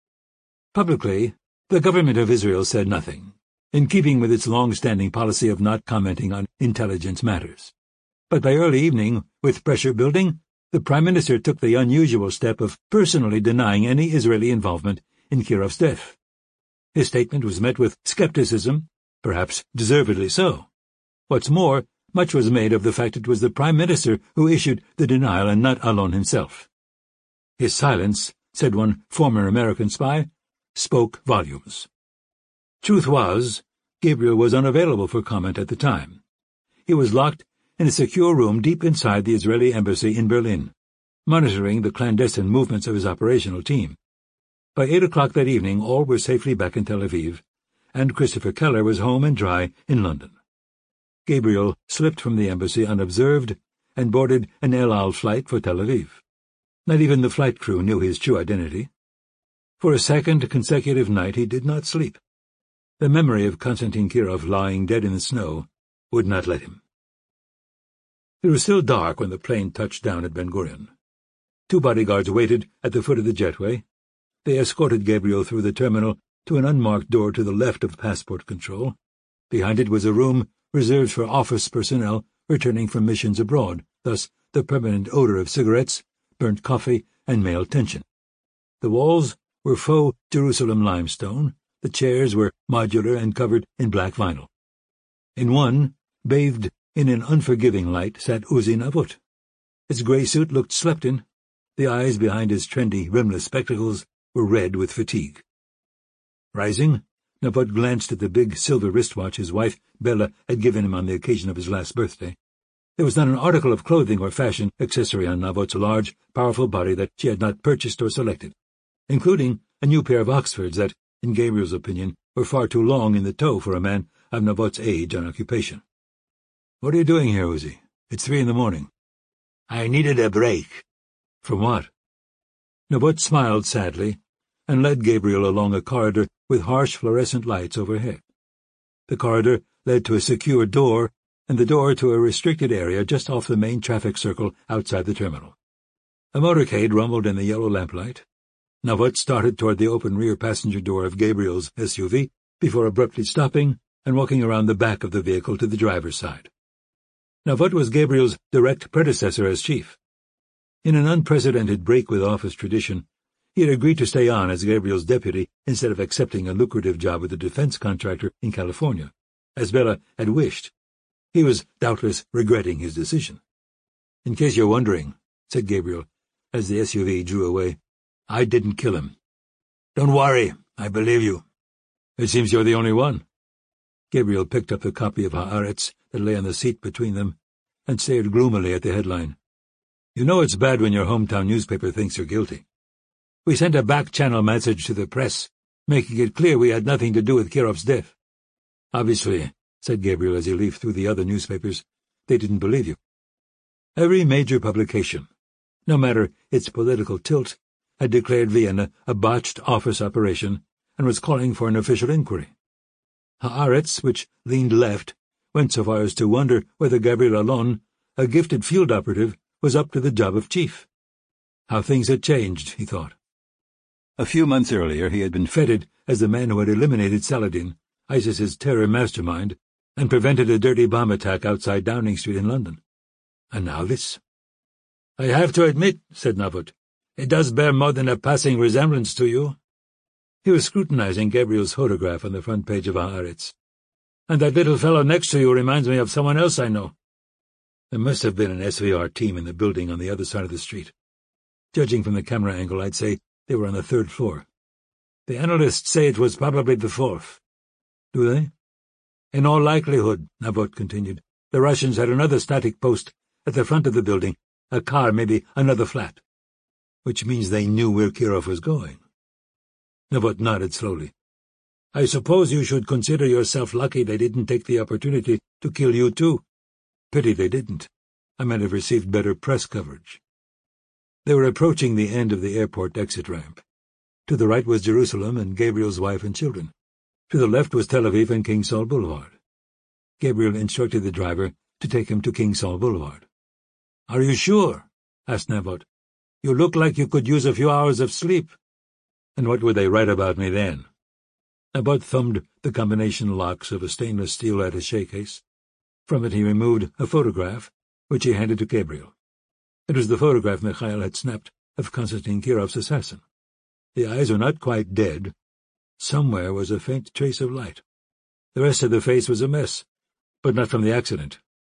Publicly, the government of Israel said nothing, in keeping with its long-standing policy of not commenting on intelligence matters. But by early evening, with pressure building, the Prime Minister took the unusual step of personally denying any Israeli involvement in Kirov's death. His statement was met with skepticism, perhaps deservedly so. What's more, much was made of the fact it was the Prime Minister who issued the denial and not Allon himself. His silence, said one former American spy, spoke volumes. Truth was, Gabriel was unavailable for comment at the time. He was locked in a secure room deep inside the Israeli embassy in Berlin, monitoring the clandestine movements of his operational team. By 8 o'clock that evening all were safely back in Tel Aviv, and Christopher Keller was home and dry in London. Gabriel slipped from the embassy unobserved and boarded an El Al flight for Tel Aviv. Not even the flight crew knew his true identity. For a second consecutive night he did not sleep. The memory of Konstantin Kirov lying dead in the snow would not let him. It was still dark when the plane touched down at Ben Gurion. 2 bodyguards waited at the foot of the jetway. They escorted Gabriel through the terminal to an unmarked door to the left of passport control. Behind it was a room reserved for office personnel returning from missions abroad, thus the permanent odor of cigarettes, burnt coffee, and male tension. The walls were faux Jerusalem limestone. The chairs were modular and covered in black vinyl. In one, bathed in an unforgiving light, sat Uzi Navut. His grey suit looked slept-in. The eyes behind his trendy, rimless spectacles were red with fatigue. Rising, Navut glanced at the big silver wristwatch his wife, Bella, had given him on the occasion of his last birthday. There was not an article of clothing or fashion accessory on Navut's large, powerful body that she had not purchased or selected, including a new pair of Oxfords that, in Gabriel's opinion, were far too long in the toe for a man of Navut's age and occupation. "What are you doing here, Uzi? It's 3 a.m. "I needed a break." "From what?" Navut smiled sadly and led Gabriel along a corridor with harsh fluorescent lights overhead. The corridor led to a secure door, and the door to a restricted area just off the main traffic circle outside the terminal. A motorcade rumbled in the yellow lamplight. Navut started toward the open rear passenger door of Gabriel's SUV before abruptly stopping and walking around the back of the vehicle to the driver's side. Navut was Gabriel's direct predecessor as chief. In an unprecedented break with office tradition, he had agreed to stay on as Gabriel's deputy instead of accepting a lucrative job with a defense contractor in California, as Bella had wished. He was doubtless regretting his decision. "In case you're wondering," said Gabriel, as the SUV drew away, "I didn't kill him." "Don't worry, I believe you." "It seems you're the only one." Gabriel picked up the copy of Haaretz that lay on the seat between them and stared gloomily at the headline. "You know it's bad when your hometown newspaper thinks you're guilty. We sent a back-channel message to the press, making it clear we had nothing to do with Kirov's death. Obviously," said Gabriel as he leafed through the other newspapers, "they didn't believe you." Every major publication, no matter its political tilt, had declared Vienna a botched office operation and was calling for an official inquiry. Haaretz, which leaned left, went so far as to wonder whether Gabriel Allon, a gifted field operative, was up to the job of chief. How things had changed, he thought. A few months earlier he had been feted as the man who had eliminated Saladin, ISIS's terror mastermind, and prevented a dirty bomb attack outside Downing Street in London. And now this. "I have to admit," said Navut, "it does bear more than a passing resemblance to you." He was scrutinizing Gabriel's photograph on the front page of Haaretz. "And that little fellow next to you reminds me of someone else I know." There must have been an SVR team in the building on the other side of the street. Judging from the camera angle, I'd say they were on the 3rd floor. "The analysts say it was probably the 4th. "Do they?" "In all likelihood," Navut continued, "the Russians had another static post at the front of the building, a car, maybe another flat." "Which means they knew where Kirov was going." Navut nodded slowly. "I suppose you should consider yourself lucky they didn't take the opportunity to kill you too." "Pity they didn't. I might have received better press coverage." They were approaching the end of the airport exit ramp. To the right was Jerusalem and Gabriel's wife and children. To the left was Tel Aviv and King Saul Boulevard. Gabriel instructed the driver to take him to King Saul Boulevard. "Are you sure?" asked Navut. "You look like you could use a few hours of sleep." "And what would they write about me then?" Navut thumbed the combination locks of a stainless steel attaché case. From it he removed a photograph, which he handed to Gabriel. It was the photograph Mikhail had snapped of Konstantin Kirov's assassin. The eyes were not quite dead. Somewhere was a faint trace of light. The rest of the face was a mess, but not from the accident.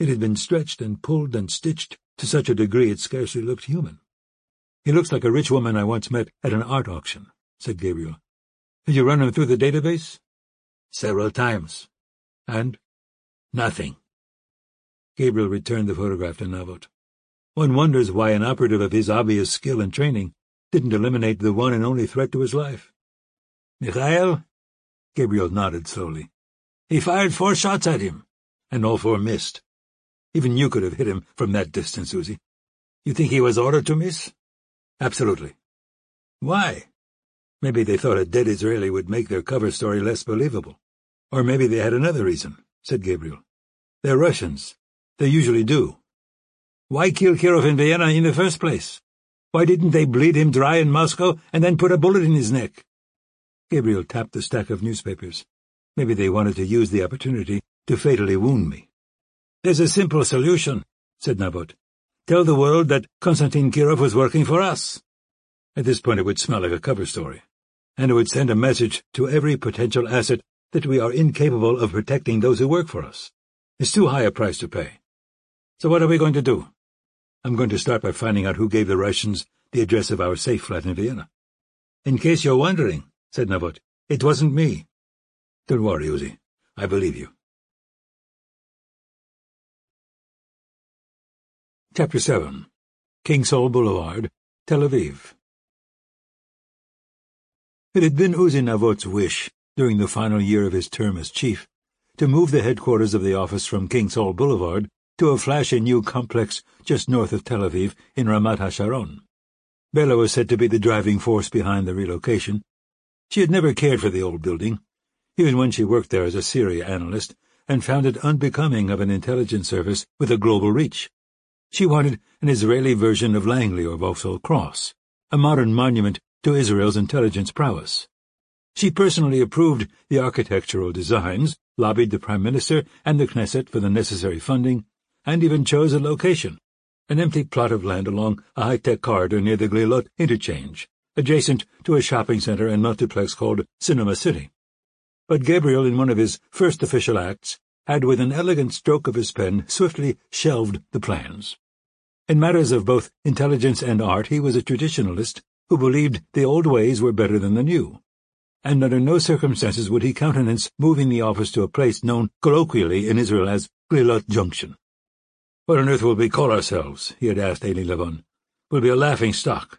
It had been stretched and pulled and stitched to such a degree it scarcely looked human. "He looks like a rich woman I once met at an art auction," said Gabriel. "Did you run him through the database?" "Several times. And? Nothing." Gabriel returned the photograph to Navot. One wonders why an operative of his obvious skill and training didn't eliminate the one and only threat to his life. "Mikhail?" Gabriel nodded slowly. "He fired 4 shots at him, and all 4 missed. Even you could have hit him from that distance, Uzi. You think he was ordered to miss?" "Absolutely." "Why?" "Maybe they thought a dead Israeli would make their cover story less believable. Or maybe they had another reason," said Gabriel. "They're Russians. They usually do. Why kill Kirov in Vienna in the first place? Why didn't they bleed him dry in Moscow and then put a bullet in his neck?" Gabriel tapped the stack of newspapers. "Maybe they wanted to use the opportunity to fatally wound me." "There's a simple solution," said Navot. "Tell the world that Konstantin Kirov was working for us." At this point it would smell like a cover story, and it would send a message to every potential asset that we are incapable of protecting those who work for us. It's too high a price to pay. So what are we going to do? I'm going to start by finding out who gave the Russians the address of our safe flat in Vienna. "In case you're wondering," said Navot, "it wasn't me." "Don't worry, Uzi. I believe you." Chapter 7. King Saul Boulevard, Tel Aviv. It had been Uzi Navot's wish, during the final year of his term as chief, to move the headquarters of the office from King Saul Boulevard to a flashy new complex just north of Tel Aviv in Ramat HaSharon. Bela was said to be the driving force behind the relocation. She had never cared for the old building, even when she worked there as a Syria analyst, and found it unbecoming of an intelligence service with a global reach. She wanted an Israeli version of Langley or Vauxhall Cross, a modern monument to Israel's intelligence prowess. She personally approved the architectural designs, lobbied the Prime Minister and the Knesset for the necessary funding, and even chose a location, an empty plot of land along a high-tech corridor near the Glilot interchange, adjacent to a shopping center and multiplex called Cinema City. But Gabriel, in one of his first official acts, had with an elegant stroke of his pen swiftly shelved the plans. In matters of both intelligence and art he was a traditionalist who believed the old ways were better than the new, and under no circumstances would he countenance moving the office to a place known colloquially in Israel as Glilot Junction. "What on earth will we call ourselves?" he had asked Eli Levon. "We'll be a laughing stock."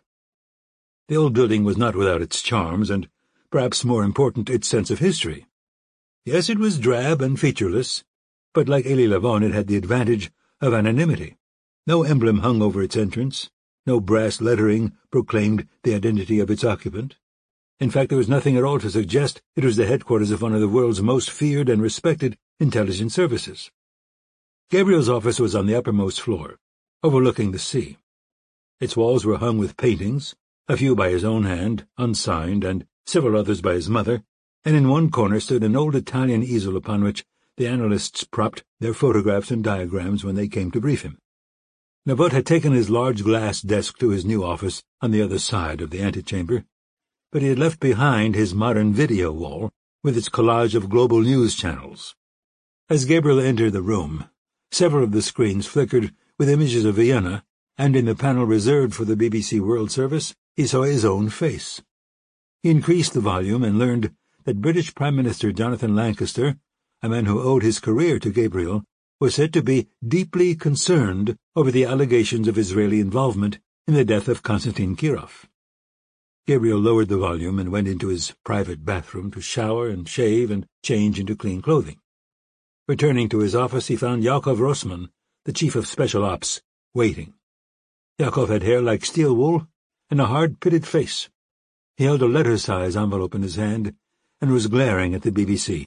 The old building was not without its charms, and, perhaps more important, its sense of history. Yes, it was drab and featureless, but like Eli Levon it had the advantage of anonymity. No emblem hung over its entrance, no brass lettering proclaimed the identity of its occupant. In fact, there was nothing at all to suggest it was the headquarters of one of the world's most feared and respected intelligence services. Gabriel's office was on the uppermost floor, overlooking the sea. Its walls were hung with paintings, a few by his own hand, unsigned, and several others by his mother, and in one corner stood an old Italian easel upon which the analysts propped their photographs and diagrams when they came to brief him. Navot had taken his large glass desk to his new office on the other side of the antechamber, but he had left behind his modern video wall with its collage of global news channels. As Gabriel entered the room, several of the screens flickered with images of Vienna, and in the panel reserved for the BBC World Service he saw his own face. He increased the volume and learned that British Prime Minister Jonathan Lancaster, a man who owed his career to Gabriel, was said to be deeply concerned over the allegations of Israeli involvement in the death of Konstantin Kirov. Gabriel lowered the volume and went into his private bathroom to shower and shave and change into clean clothing. Returning to his office, he found Yakov Rossman, the chief of Special Ops, waiting. Yakov had hair like steel wool and a hard-pitted face. He held a letter-size envelope in his hand and was glaring at the BBC.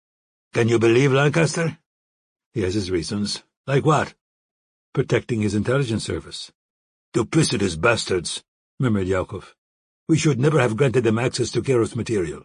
"Can you believe Lancaster?" "He has his reasons." "Like what?" "Protecting his intelligence service." "Duplicitous bastards," murmured Yakov. "We should never have granted them access to Kirov's material."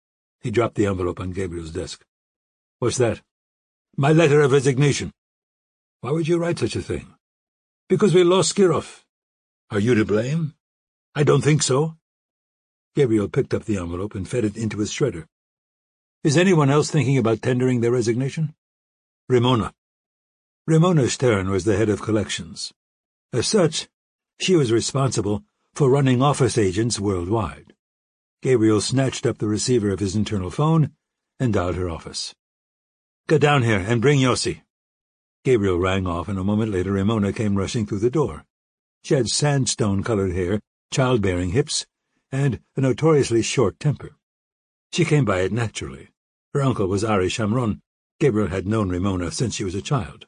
He dropped the envelope on Gabriel's desk. "What's that?" "My letter of resignation." "Why would you write such a thing?" "Because we lost Kirov." "Are you to blame?" "I don't think so." Gabriel picked up the envelope and fed it into his shredder. "Is anyone else thinking about tendering their resignation?" "Ramona." Ramona Stern was the head of collections. As such, she was responsible for running office agents worldwide. Gabriel snatched up the receiver of his internal phone and dialed her office. "Get down here and bring Yossi." Gabriel rang off, and a moment later Ramona came rushing through the door. She had sandstone-colored hair, childbearing hips, and a notoriously short temper. She came by it naturally. Her uncle was Ari Shamron. Gabriel had known Ramona since she was a child.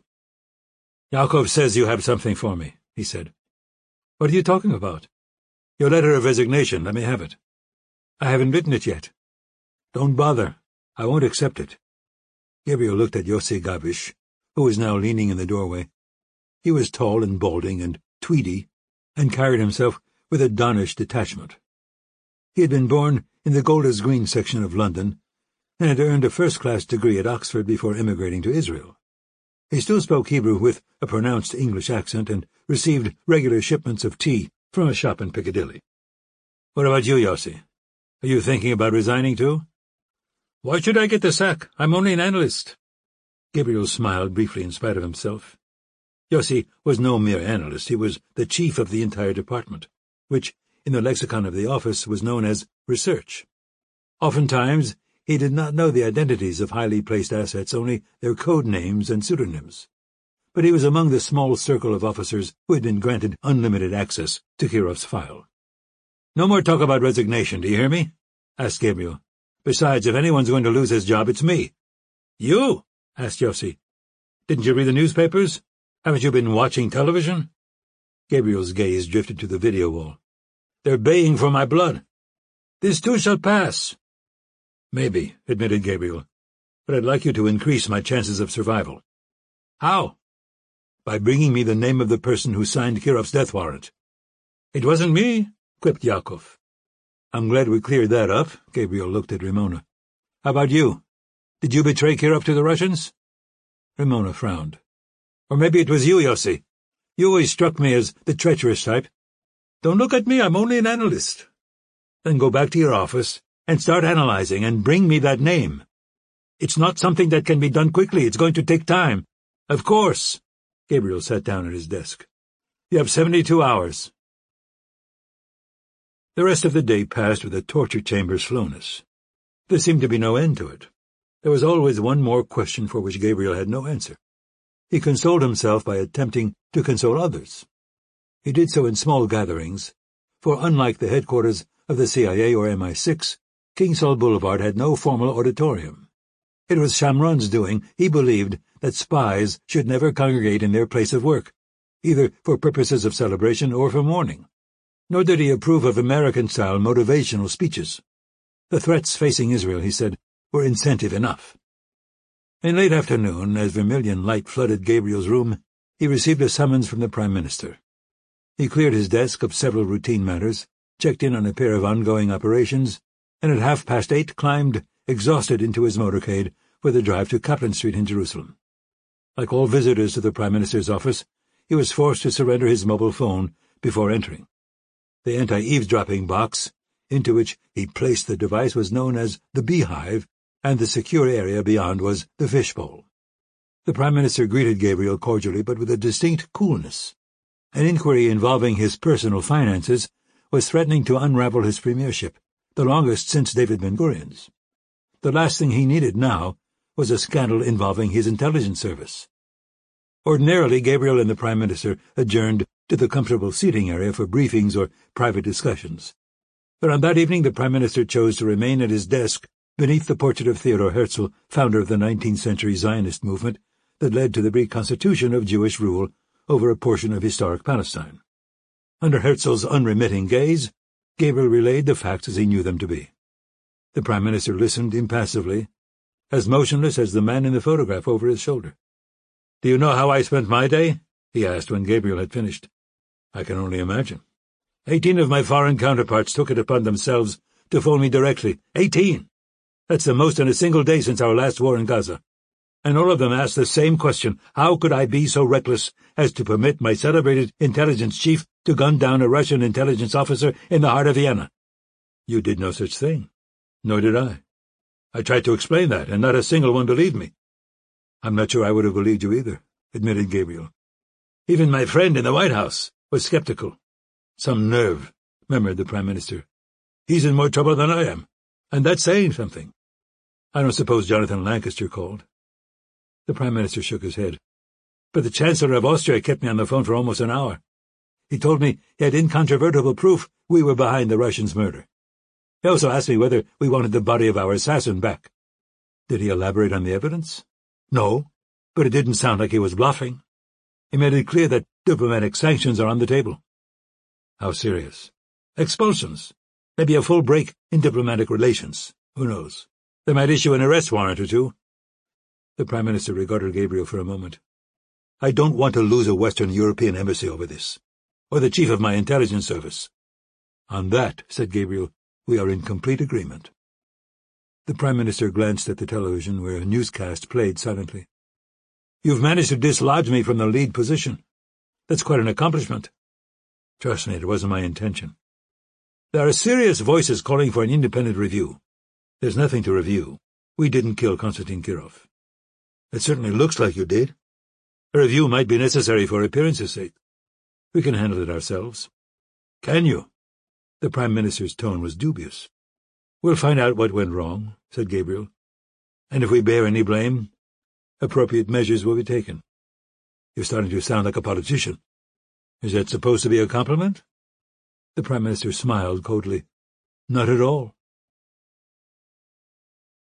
"Yaakov says you have something for me," he said. "What are you talking about?" "Your letter of resignation. Let me have it." "I haven't written it yet." "Don't bother. I won't accept it." Gabriel looked at Yossi Gabish, who was now leaning in the doorway. He was tall and balding and tweedy, and carried himself with a Donish detachment. He had been born in the Golders Green section of London, and had earned a first-class degree at Oxford before immigrating to Israel. He still spoke Hebrew with a pronounced English accent, and received regular shipments of tea from a shop in Piccadilly. "What about you, Yossi? Are you thinking about resigning too?" "Why should I get the sack? I'm only an analyst." Gabriel smiled briefly in spite of himself. Yossi was no mere analyst. He was the chief of the entire department, which, in the lexicon of the office, was known as research. Oftentimes, he did not know the identities of highly placed assets, only their code names and pseudonyms. But he was among the small circle of officers who had been granted unlimited access to Kirov's file. "No more talk about resignation, do you hear me?" asked Gabriel. "Besides, if anyone's going to lose his job, it's me." "You?" asked Yossi. "Didn't you read the newspapers? Haven't you been watching television?" Gabriel's gaze drifted to the video wall. "They're baying for my blood." "This too shall pass." "Maybe," admitted Gabriel, "but I'd like you to increase my chances of survival." "How?" "By bringing me the name of the person who signed Kirov's death warrant." "It wasn't me," quipped Yaakov. "I'm glad we cleared that up." Gabriel looked at Ramona. "How about you? Did you betray Kirov to the Russians?" Ramona frowned. "Or maybe it was you, Yossi. You always struck me as the treacherous type." "Don't look at me, I'm only an analyst." "Then go back to your office and start analyzing and bring me that name." "It's not something that can be done quickly. It's going to take time." "Of course." Gabriel sat down at his desk. "You have 72 hours. The rest of the day passed with a torture chamber slowness. There seemed to be no end to it. There was always one more question for which Gabriel had no answer. He consoled himself by attempting to console others. He did so in small gatherings, for unlike the headquarters of the CIA or MI6, King Saul Boulevard had no formal auditorium. It was Shamron's doing, he believed, that spies should never congregate in their place of work, either for purposes of celebration or for mourning. Nor did he approve of American-style motivational speeches. The threats facing Israel, he said, were incentive enough. In late afternoon, as vermilion light flooded Gabriel's room, he received a summons from the Prime Minister. He cleared his desk of several routine matters, checked in on a pair of ongoing operations, and at 8:30 climbed, exhausted, into his motorcade for the drive to Kaplan Street in Jerusalem. Like all visitors to the Prime Minister's office, he was forced to surrender his mobile phone before entering. The anti-eavesdropping box, into which he placed the device, was known as the Beehive, and the secure area beyond was the Fishbowl. The Prime Minister greeted Gabriel cordially, but with a distinct coolness. An inquiry involving his personal finances was threatening to unravel his premiership, the longest since David Ben-Gurion's. The last thing he needed now was a scandal involving his intelligence service. Ordinarily, Gabriel and the Prime Minister adjourned to the comfortable seating area for briefings or private discussions. But on that evening the Prime Minister chose to remain at his desk beneath the portrait of Theodor Herzl, founder of the 19th-century Zionist movement that led to the reconstitution of Jewish rule over a portion of historic Palestine. Under Herzl's unremitting gaze, Gabriel relayed the facts as he knew them to be. The Prime Minister listened impassively, as motionless as the man in the photograph over his shoulder. "Do you know how I spent my day?" he asked when Gabriel had finished. "I can only imagine. 18 of my foreign counterparts took it upon themselves to phone me directly. 18! That's the most in a single day since our last war in Gaza. And all of them asked the same question: how could I be so reckless as to permit my celebrated intelligence chief to gun down a Russian intelligence officer in the heart of Vienna? You did no such thing. Nor did I. I tried to explain that, and not a single one believed me. I'm not sure I would have believed you either. admitted Gabriel. Even my friend in the White House was skeptical. Some nerve, murmured the Prime Minister. He's in more trouble than I am, and that's saying something. I don't suppose Jonathan Lancaster called. The Prime Minister shook his head. But the Chancellor of Austria kept me on the phone for almost an hour. He told me he had incontrovertible proof we were behind the Russians' murder. He also asked me whether we wanted the body of our assassin back. Did he elaborate on the evidence? No, but it didn't sound like he was bluffing. He made it clear that diplomatic sanctions are on the table. How serious? Expulsions. Maybe a full break in diplomatic relations. Who knows? They might issue an arrest warrant or two. The Prime Minister regarded Gabriel for a moment. I don't want to lose a Western European embassy over this, or the chief of my intelligence service. On that, said Gabriel, we are in complete agreement. The Prime Minister glanced at the television where a newscast played silently. You've managed to dislodge me from the lead position. That's quite an accomplishment. Trust me, it wasn't my intention. There are serious voices calling for an independent review. There's nothing to review. We didn't kill Konstantin Kirov. It certainly looks like you did. A review might be necessary for appearance's sake. We can handle it ourselves. Can you? The Prime Minister's tone was dubious. We'll find out what went wrong, said Gabriel. And if we bear any blame, appropriate measures will be taken. You're starting to sound like a politician. Is that supposed to be a compliment? The Prime Minister smiled coldly. Not at all.